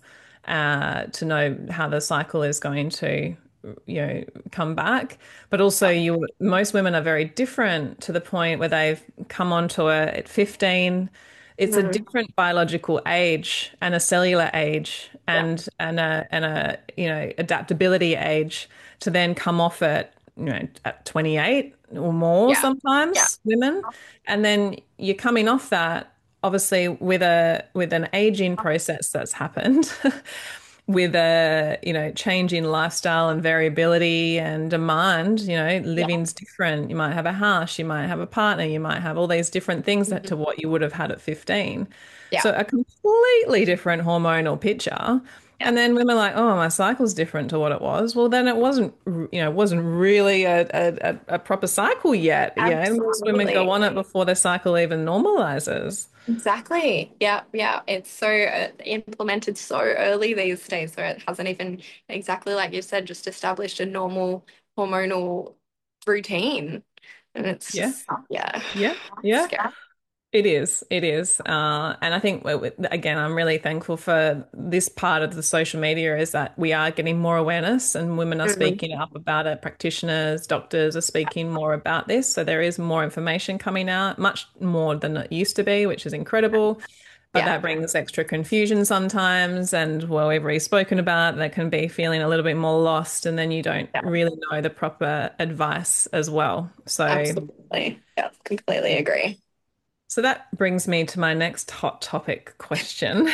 uh, to know how the cycle is going to, you know, come back. But also, you most women are very different to the point where they've come onto it at fifteen. It's a Mhm. different biological age and a cellular age Yeah. and and a and a you know adaptability age to then come off at you know at twenty-eight or more Yeah. Yeah. sometimes women, and then you're coming off that obviously with a with an aging process that's happened with a you know change in lifestyle and variability and demand. You know Yeah. living's different. You might have a house, you might have a partner, you might have all these different things that, to Mhm. what you would have had at fifteen. Yeah. So a completely different hormonal picture. Yeah. And then women are like, oh, my cycle's different to what it was. Well, then it wasn't, you know, it wasn't really a, a, a proper cycle yet. Yeah, most women go Absolutely. on it before their cycle even normalizes. Exactly. Yeah, yeah. It's so uh, implemented so early these days where it hasn't even exactly like you said, just established a normal hormonal routine. And it's Yeah, just, yeah, yeah, yeah. scary. It is. It is. Uh, and I think, w- w- again, I'm really thankful for this part of the social media is that we are getting more awareness and women are Mm, speaking up about it. Practitioners, doctors are speaking more about this. So there is more information coming out, much more than it used to be, which is incredible. But yeah, that brings extra confusion sometimes. And well, we've already spoken about that can be feeling a little bit more lost. And then you don't yeah, really know the proper advice as well. So absolutely. Yeah, completely agree. so that brings me to my next hot topic question.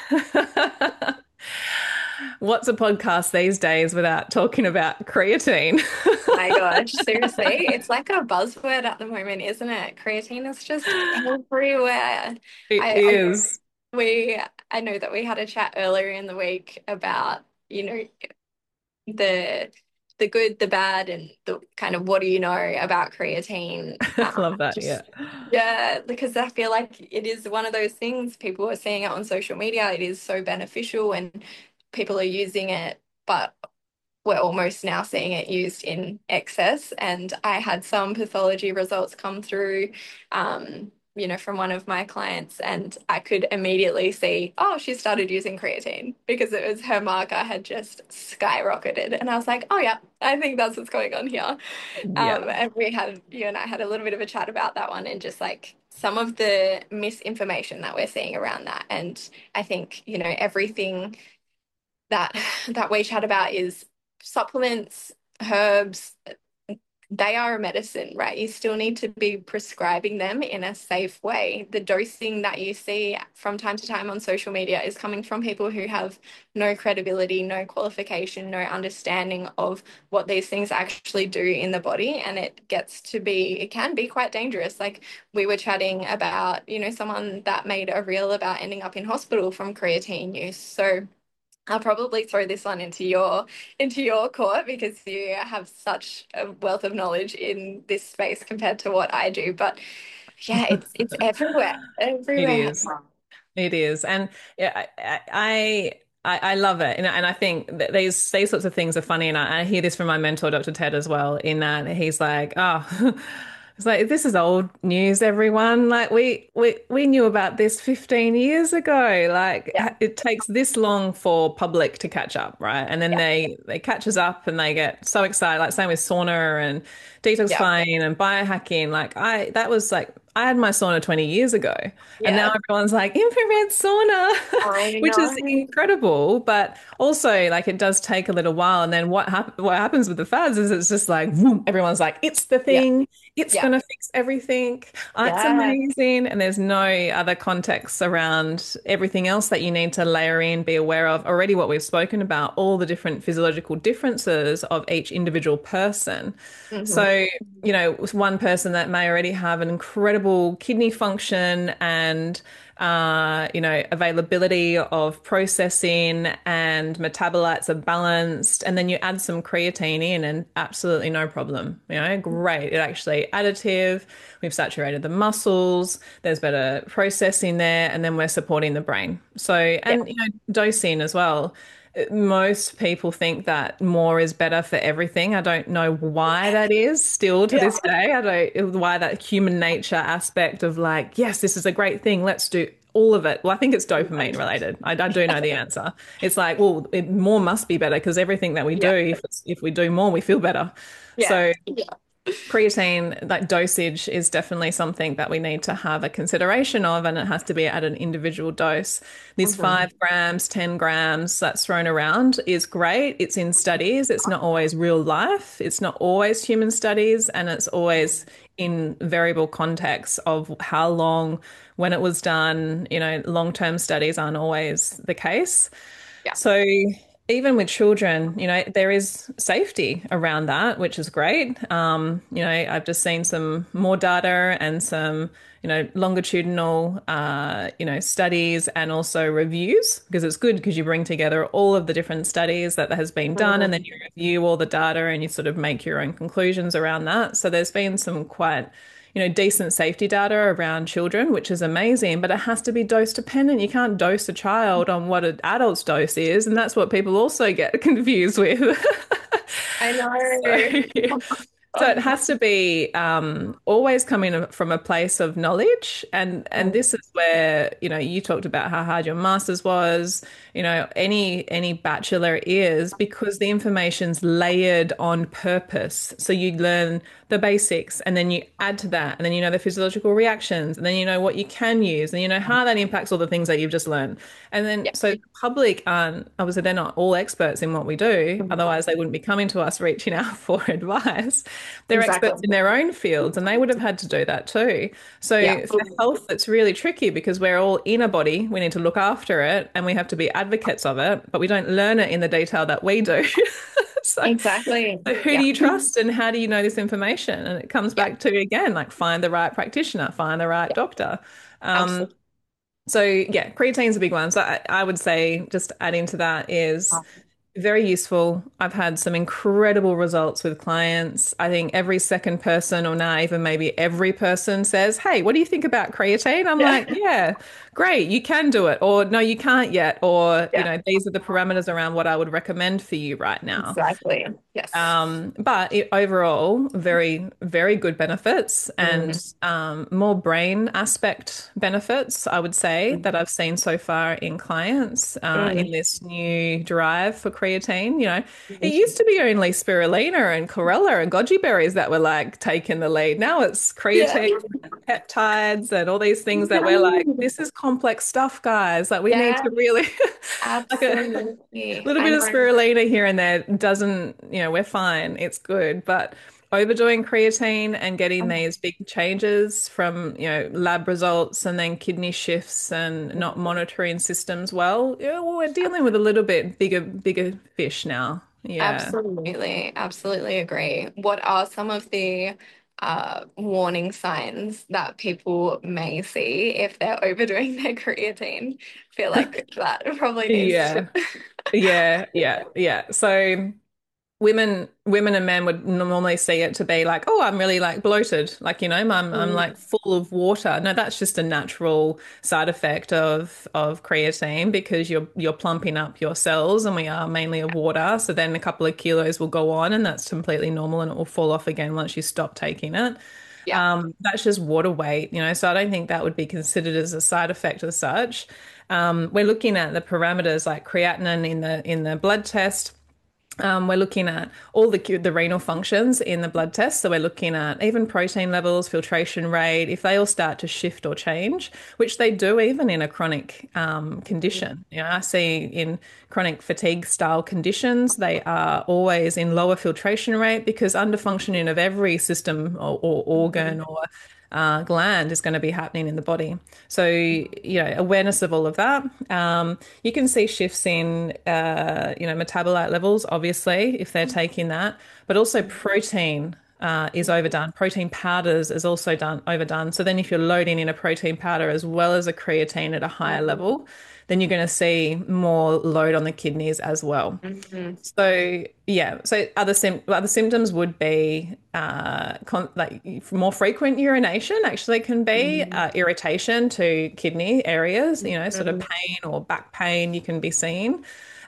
What's a podcast these days without talking about creatine? My gosh, seriously, it's like a buzzword at the moment, isn't it? Creatine is just everywhere. It I, I is. we I know that we had a chat earlier in the week about, you know, the the good, the bad, and the kind of what do you know about creatine? Um, Love that. Yeah. just yeah, because I feel like it is one of those things people are seeing it on social media. It is so beneficial and people are using it, but we're almost now seeing it used in excess. And I had some pathology results come through, um, you know, from one of my clients, and I could immediately see, oh, she started using creatine because it was her marker had just skyrocketed. And I was like, oh, yeah, I think that's what's going on here. Yeah. Um, and we had, you and I had a little bit of a chat about that one and just like some of the misinformation that we're seeing around that. And I think, you know, everything that that we chat about is supplements, herbs, they are a medicine, right? You still need to be prescribing them in a safe way. The dosing that you see from time to time on social media is coming from people who have no credibility, no qualification, no understanding of what these things actually do in the body. And it gets to be, it can be quite dangerous. Like we were chatting about, you know, someone that made a reel about ending up in hospital from creatine use. So I'll probably throw this one into your into your court because you have such a wealth of knowledge in this space compared to what I do. But yeah, it's it's everywhere, It everywhere. is. It is. And yeah, I, I I I love it. And, and I think that these these sorts of things are funny. And I, I hear this from my mentor, doctor Ted, as well, in that he's like, oh, it's like this is old news, everyone. Like we we we knew about this fifteen years ago. Like Yeah, it takes this long for public to catch up, right? And then yeah, they they catch us up and they get so excited. Like same with sauna and yeah, detoxifying and biohacking. Like I that was like I had my sauna twenty years ago. And now yeah. everyone's like infrared sauna, I which is know. incredible. But also, like, it does take a little while. And then what hap what happens with the fads is it's just like, vroom, everyone's like, it's the Yeah, thing. It's yeah, gonna fix everything. Oh, it's yeah. amazing. And there's no other context around everything else that you need to layer in, be aware of. Already what we've spoken about, all the different physiological differences of each individual person. Hmm. So, you know, one person that may already have an incredible kidney function and uh, you know, availability of processing and metabolites are balanced, and then you add some creatine in and absolutely no problem. You know, great. It actually additive. We've saturated the muscles, there's better processing there, and then we're supporting the brain. So, Yeah. and you know, dosing as well. Most people think that more is better for everything. I don't know why that is still to Yeah. this day. I don't why that human nature aspect of like, yes, this is a great thing. Let's do all of it. Well, I think it's dopamine related. I, I do know the answer. It's like, well, it, more must be better because everything that we do, Yeah. if it's, if we do more, we feel better. Yeah. So Yeah. creatine, that dosage is definitely something that we need to have a consideration of, and it has to be at an individual dose. This Hmm. five grams, ten grams that's thrown around is great. It's in studies. It's not always real life. It's not always human studies, and it's always in variable contexts of how long, when it was done. You know, long-term studies aren't always the case. Yeah. So even with children, you know, there is safety around that, which is great. Um, you know, I've just seen some more data and some, you know, longitudinal, uh, you know, studies and also reviews because it's good because you bring together all of the different studies that has been done and then Mhm. you review all the data and you sort of make your own conclusions around that. So there's been some quite you know, decent safety data around children, which is amazing, but it has to be dose dependent. You can't dose a child on what an adult's dose is, and that's what people also get confused with. I So, know. so it has to be um, always coming from a place of knowledge, and and this is where you know you talked about how hard your master's was. You know, any any bachelor is because the information's layered on purpose. So you learn the basics, and then you add to that, and then you know the physiological reactions, and then you know what you can use, and you know how that impacts all the things that you've just learned. And then Yeah. so the public aren't obviously they're not all experts in what we do, otherwise they wouldn't be coming to us reaching out for advice. They're experts Exactly. in their own fields and they would have had to do that too. Yeah. So for health, it's really tricky because we're all in a body. We need to look after it and we have to be advocates of it, but we don't learn it in the detail that we do. So, Exactly. so who do Yeah. you trust and how do you know this information? And it comes Yeah. back to, again, like find the right practitioner, find the right Yeah. doctor. Um, Absolutely. so yeah, creatine's a big one. So I, I would say just adding to that is very useful. I've had some incredible results with clients. I think every second person, or now even maybe every person says, "Hey, what do you think about creatine?" I'm Yeah. like, "Yeah, great, you can do it," or "No, you can't yet," or you Yeah. know, "These are the parameters around what I would recommend for you right now." Exactly. Yes. Um, but it, overall, very, very good benefits and Mm. um, more brain aspect benefits, I would say, that I've seen so far in clients uh, in Mm. this new drive for creatine. You know, it Mm. used to be only spirulina and chlorella and goji berries that were like taking the lead. Now it's Yeah. creatine, peptides, and all these things that we're like, this is complex stuff, guys. Like we need Yeah. to really like a Absolutely. little I bit of know. spirulina here and there doesn't, you know, we're fine. It's good. But overdoing creatine and getting these big changes from, you know, lab results and then kidney shifts and not monitoring systems well, yeah, well, we're dealing with a little bit bigger, bigger fish now. Yeah. Absolutely, absolutely agree. What are some of the uh, warning signs that people may see if they're overdoing their creatine? I feel like that probably needs to. Yeah. Yeah. Yeah. Yeah. So women women and men would normally see it to be like, oh, I'm really like bloated, like you know I'm I'm like Mm, full of water. No, that's just a natural side effect of of creatine because you're you're plumping up your cells and we are mainly of water, so then a couple of kilos will go on and that's completely normal and it will fall off again once you stop taking it. yeah. Um, that's just water weight, you know, so I don't think that would be considered as a side effect as such. Um, we're looking at the parameters like creatinine in the in the blood test. Um, we're looking at all the the renal functions in the blood test. So we're looking at even protein levels, filtration rate, if they all start to shift or change, which they do even in a chronic um, condition. You know, I see in chronic fatigue style conditions, they are always in lower filtration rate because underfunctioning of every system or, or organ or uh, gland is going to be happening in the body. So, you know, awareness of all of that. Um, you can see shifts in, uh, you know, metabolite levels, obviously, if they're taking that, but also protein. Uh, is overdone. Protein powders is also done overdone. So then, if you're loading in a protein powder as well as a creatine at a higher level, then you're going to see more load on the kidneys as well. Mhm. So yeah, so other sim other symptoms would be uh, con like more frequent urination. Actually, can be uh, irritation to kidney areas. You know, sort of Mhm. pain or back pain you can be seeing.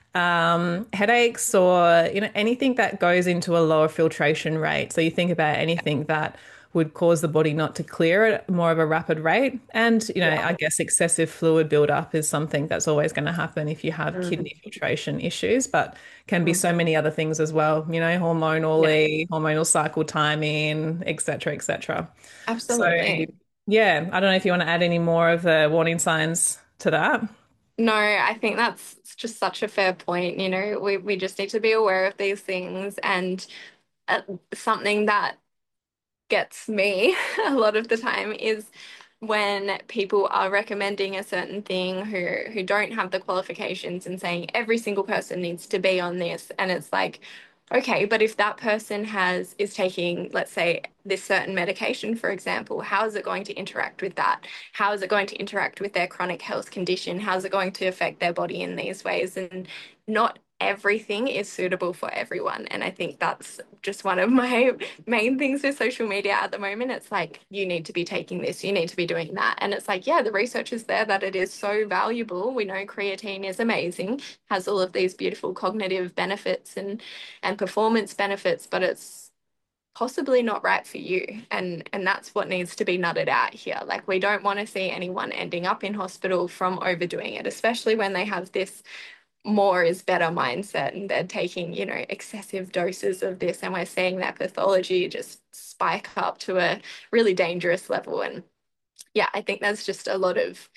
Um, headaches or you know anything that goes into a lower filtration rate. So you think about anything that would cause the body not to clear at more of a rapid rate. And, you know, Yeah. I guess excessive fluid buildup is something that's always going to happen if you have Mhm. kidney filtration issues, but can be Mhm. so many other things as well, you know, Yeah. hormonally, hormonal cycle timing, et cetera, et cetera. So, Absolutely. yeah, I don't know if you want to add any more of the warning signs to that. No, I think that's just such a fair point. You know, we, we just need to be aware of these things and uh, something that gets me a lot of the time is when people are recommending a certain thing who who don't have the qualifications and saying every single person needs to be on this, and it's like, okay, but if that person has is taking, let's say, this certain medication, for example, how is it going to interact with that? How is it going to interact with their chronic health condition? How is it going to affect their body in these ways? And not everything is suitable for everyone. And I think that's just one of my main things with social media at the moment. It's like, you need to be taking this, you need to be doing that. And it's like, yeah, the research is there that it is so valuable. We know creatine is amazing, has all of these beautiful cognitive benefits and and performance benefits, but it's possibly not right for you. And and that's what needs to be nutted out here. Like, we don't want to see anyone ending up in hospital from overdoing it, especially when they have this more is better mindset and they're taking, you know, excessive doses of this, and we're seeing that pathology just spike up to a really dangerous level. And yeah, I think there's just a lot of,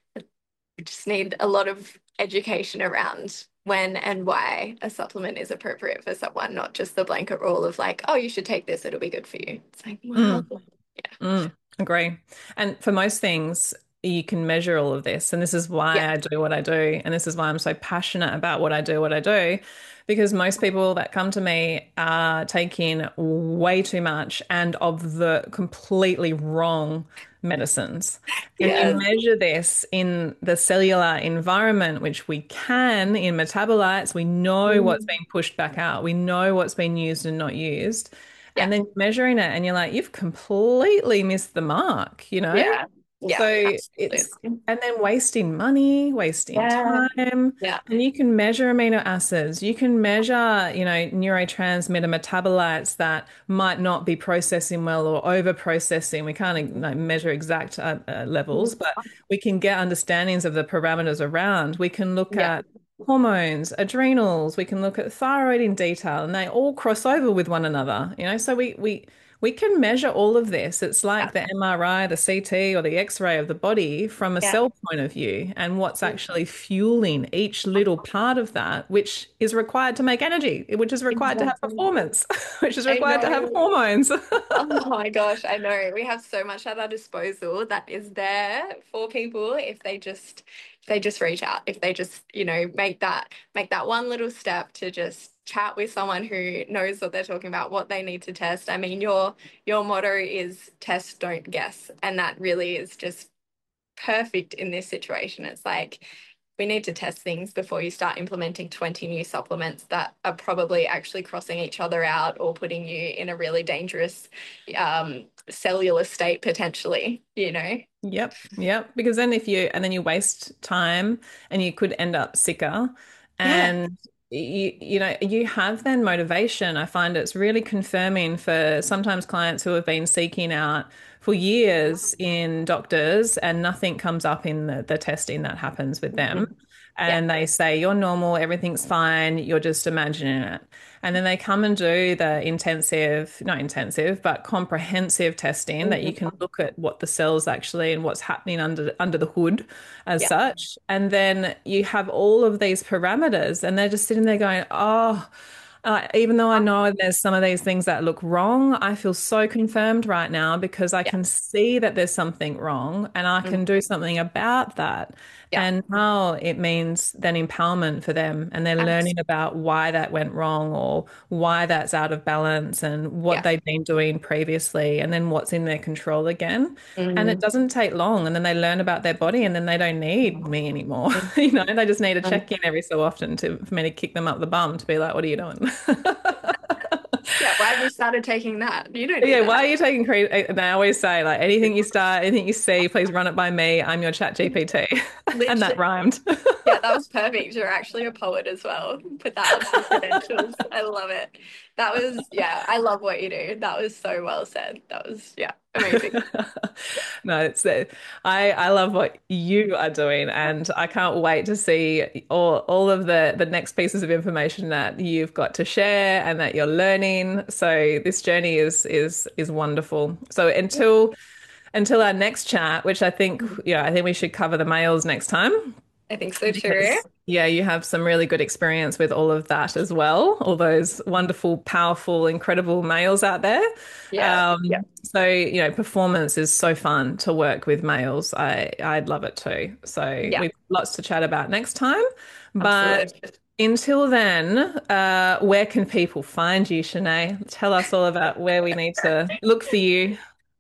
we just need a lot of education around when and why a supplement is appropriate for someone, not just the blanket rule of like, oh, you should take this, it'll be good for you. It's like, well, Mm, yeah. mm, agree. And for most things, you can measure all of this. And this is why Yeah. I do what I do. And this is why I'm so passionate about what I do, what I do, because most people that come to me are taking way too much and of the completely wrong medicines. And you Yeah. measure this in the cellular environment, which we can in metabolites. We know what's Mm. being pushed back out. We know what's been used and not used. Yeah. And then measuring it, and you're like, you've completely missed the mark, you know? Yeah. Yeah. So Absolutely. it's, and then wasting money, wasting Yeah. time. Yeah. And you can measure amino acids. You can measure, you know, neurotransmitter metabolites that might not be processing well or over processing. We can't, you know, measure exact uh, uh, levels, but we can get understandings of the parameters around. We can look Yeah. at hormones, adrenals. We can look at thyroid in detail, and they all cross over with one another, you know. So we we we can measure all of this. It's Yeah. like the M R I, the C T, or the X-ray of the body from a Yeah. cell point of view, and what's actually fueling each little part of that, which is required to make energy, which is required to have Exactly. performance, which is I required to have know. hormones. Oh my gosh, I know. We have so much at our disposal that is there for people if they just if they just reach out, if they just, you know, make that make that one little step to just chat with someone who knows what they're talking about, what they need to test. I mean, your your motto is test, don't guess. And that really is just perfect in this situation. It's like, we need to test things before you start implementing twenty new supplements that are probably actually crossing each other out or putting you in a really dangerous um, cellular state potentially, you know? Yep, yep. Because then if you and then you waste time and you could end up sicker. Yeah. And you you know, you have then motivation. I find it's really confirming for sometimes clients who have been seeking out for years in doctors and nothing comes up in the, the testing that happens with them. Mhm. Yeah. And they say, you're normal, everything's fine, you're just imagining it. And then they come and do the intensive, not intensive, but comprehensive testing that you can Mhm. look at what the cells actually and what's happening under under the hood as Yeah. such. And then you have all of these parameters and they're just sitting there going, oh, uh, even though I know there's some of these things that look wrong, I feel so confirmed right now because I Yeah. can see that there's something wrong and I can Mhm. do something about that. Yeah. And how it means then empowerment for them. And they're learning Absolutely. about why that went wrong or why that's out of balance and what Yeah. they've been doing previously and then what's in their control again. And it Mhm. doesn't take long. And then they learn about their body and then they don't need me anymore. You know, they just need a check in every so often to for me to kick them up the bum to be like, what are you doing? Yeah. Why have you started taking that? You don't need Yeah, that. why are you taking credit? And I always say, like, anything you start, anything you see, please run it by me. I'm your chat G P T. And that Literally. rhymed. Yeah, that was perfect. You're actually a poet as well. Put that on some credentials. I love it. That was, yeah, I love what you do. That was so well said. That was, yeah, amazing. No, it's uh, I I love what you are doing, and I can't wait to see all all of the the next pieces of information that you've got to share and that you're learning. So this journey is is is wonderful. So until until our next chat, which I think, yeah, I think we should cover the males next time. I think so too. Because, yeah, you have some really good experience with all of that as well, all those wonderful, powerful, incredible males out there. Yeah. Yeah. So, you know, performance is so fun to work with males. I I'd love it too. So Yeah, we've lots to chat about next time. But absolutely. until then, uh, where can people find you, Shanae? Tell us all about where we need to look for you.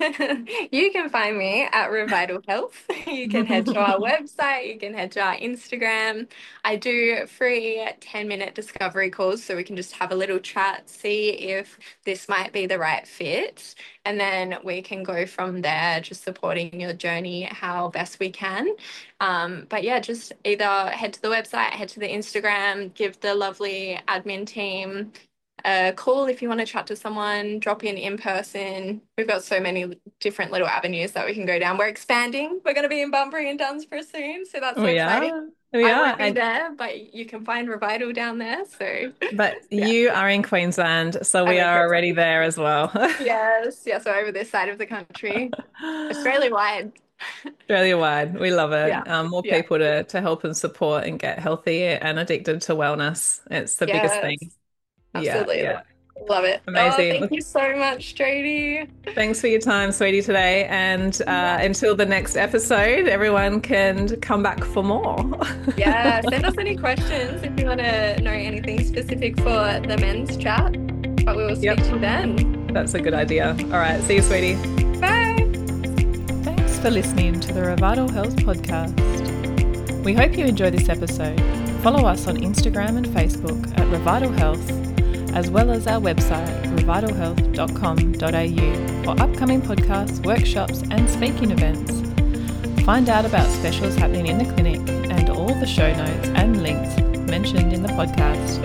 You can find me at Revital Health. You can head to our website, you can head to our Instagram. I do free ten minute discovery calls so we can just have a little chat, see if this might be the right fit. And then we can go from there, just supporting your journey how best we can. Um, but yeah, just either head to the website, head to the Instagram, give the lovely admin team a call if you want to chat to someone, drop in in person. We've got so many different little avenues that we can go down. We're expanding. We're going to be in Bunbury and Dunsborough soon, so that's so We exciting. are. We I are. won't be And, there, but you can find Revital down there. So but yeah, you are in Queensland, so I'm we in are Queensland. already there as well. Yes, yeah. So over this side of the country, Australia wide. Australia wide. We love Yeah, it. Um, more yeah, people to to help and support and get healthy and addicted to wellness. It's the biggest yes, thing. Yeah, absolutely. yeah. Love it. Oh, thank Amazing. you so much, Jodie. Thanks for your time, sweetie, today. And uh, Yeah. until the next episode, everyone can come back for more. Yeah, send us any questions if you want to know anything specific for the men's chat. But we will speak Yep, to you then. that's a good idea. All right, see you, sweetie. Bye. Thanks for listening to the Revital Health Podcast. We hope you enjoy this episode. Follow us on Instagram and Facebook at Revital Health, as well as our website, revital health dot com dot a u, for upcoming podcasts, workshops, and speaking events. Find out about specials happening in the clinic and all the show notes and links mentioned in the podcast.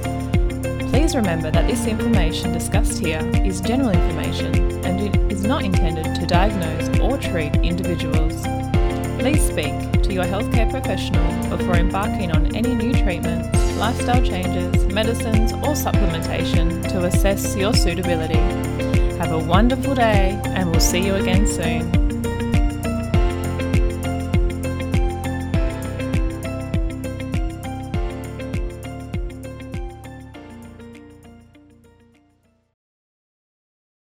Please remember that this information discussed here is general information and it is not intended to diagnose or treat individuals. Please speak to your healthcare professional before embarking on any new treatments, lifestyle changes, medicines, or supplementation to assess your suitability. Have a wonderful day, and we'll see you again soon.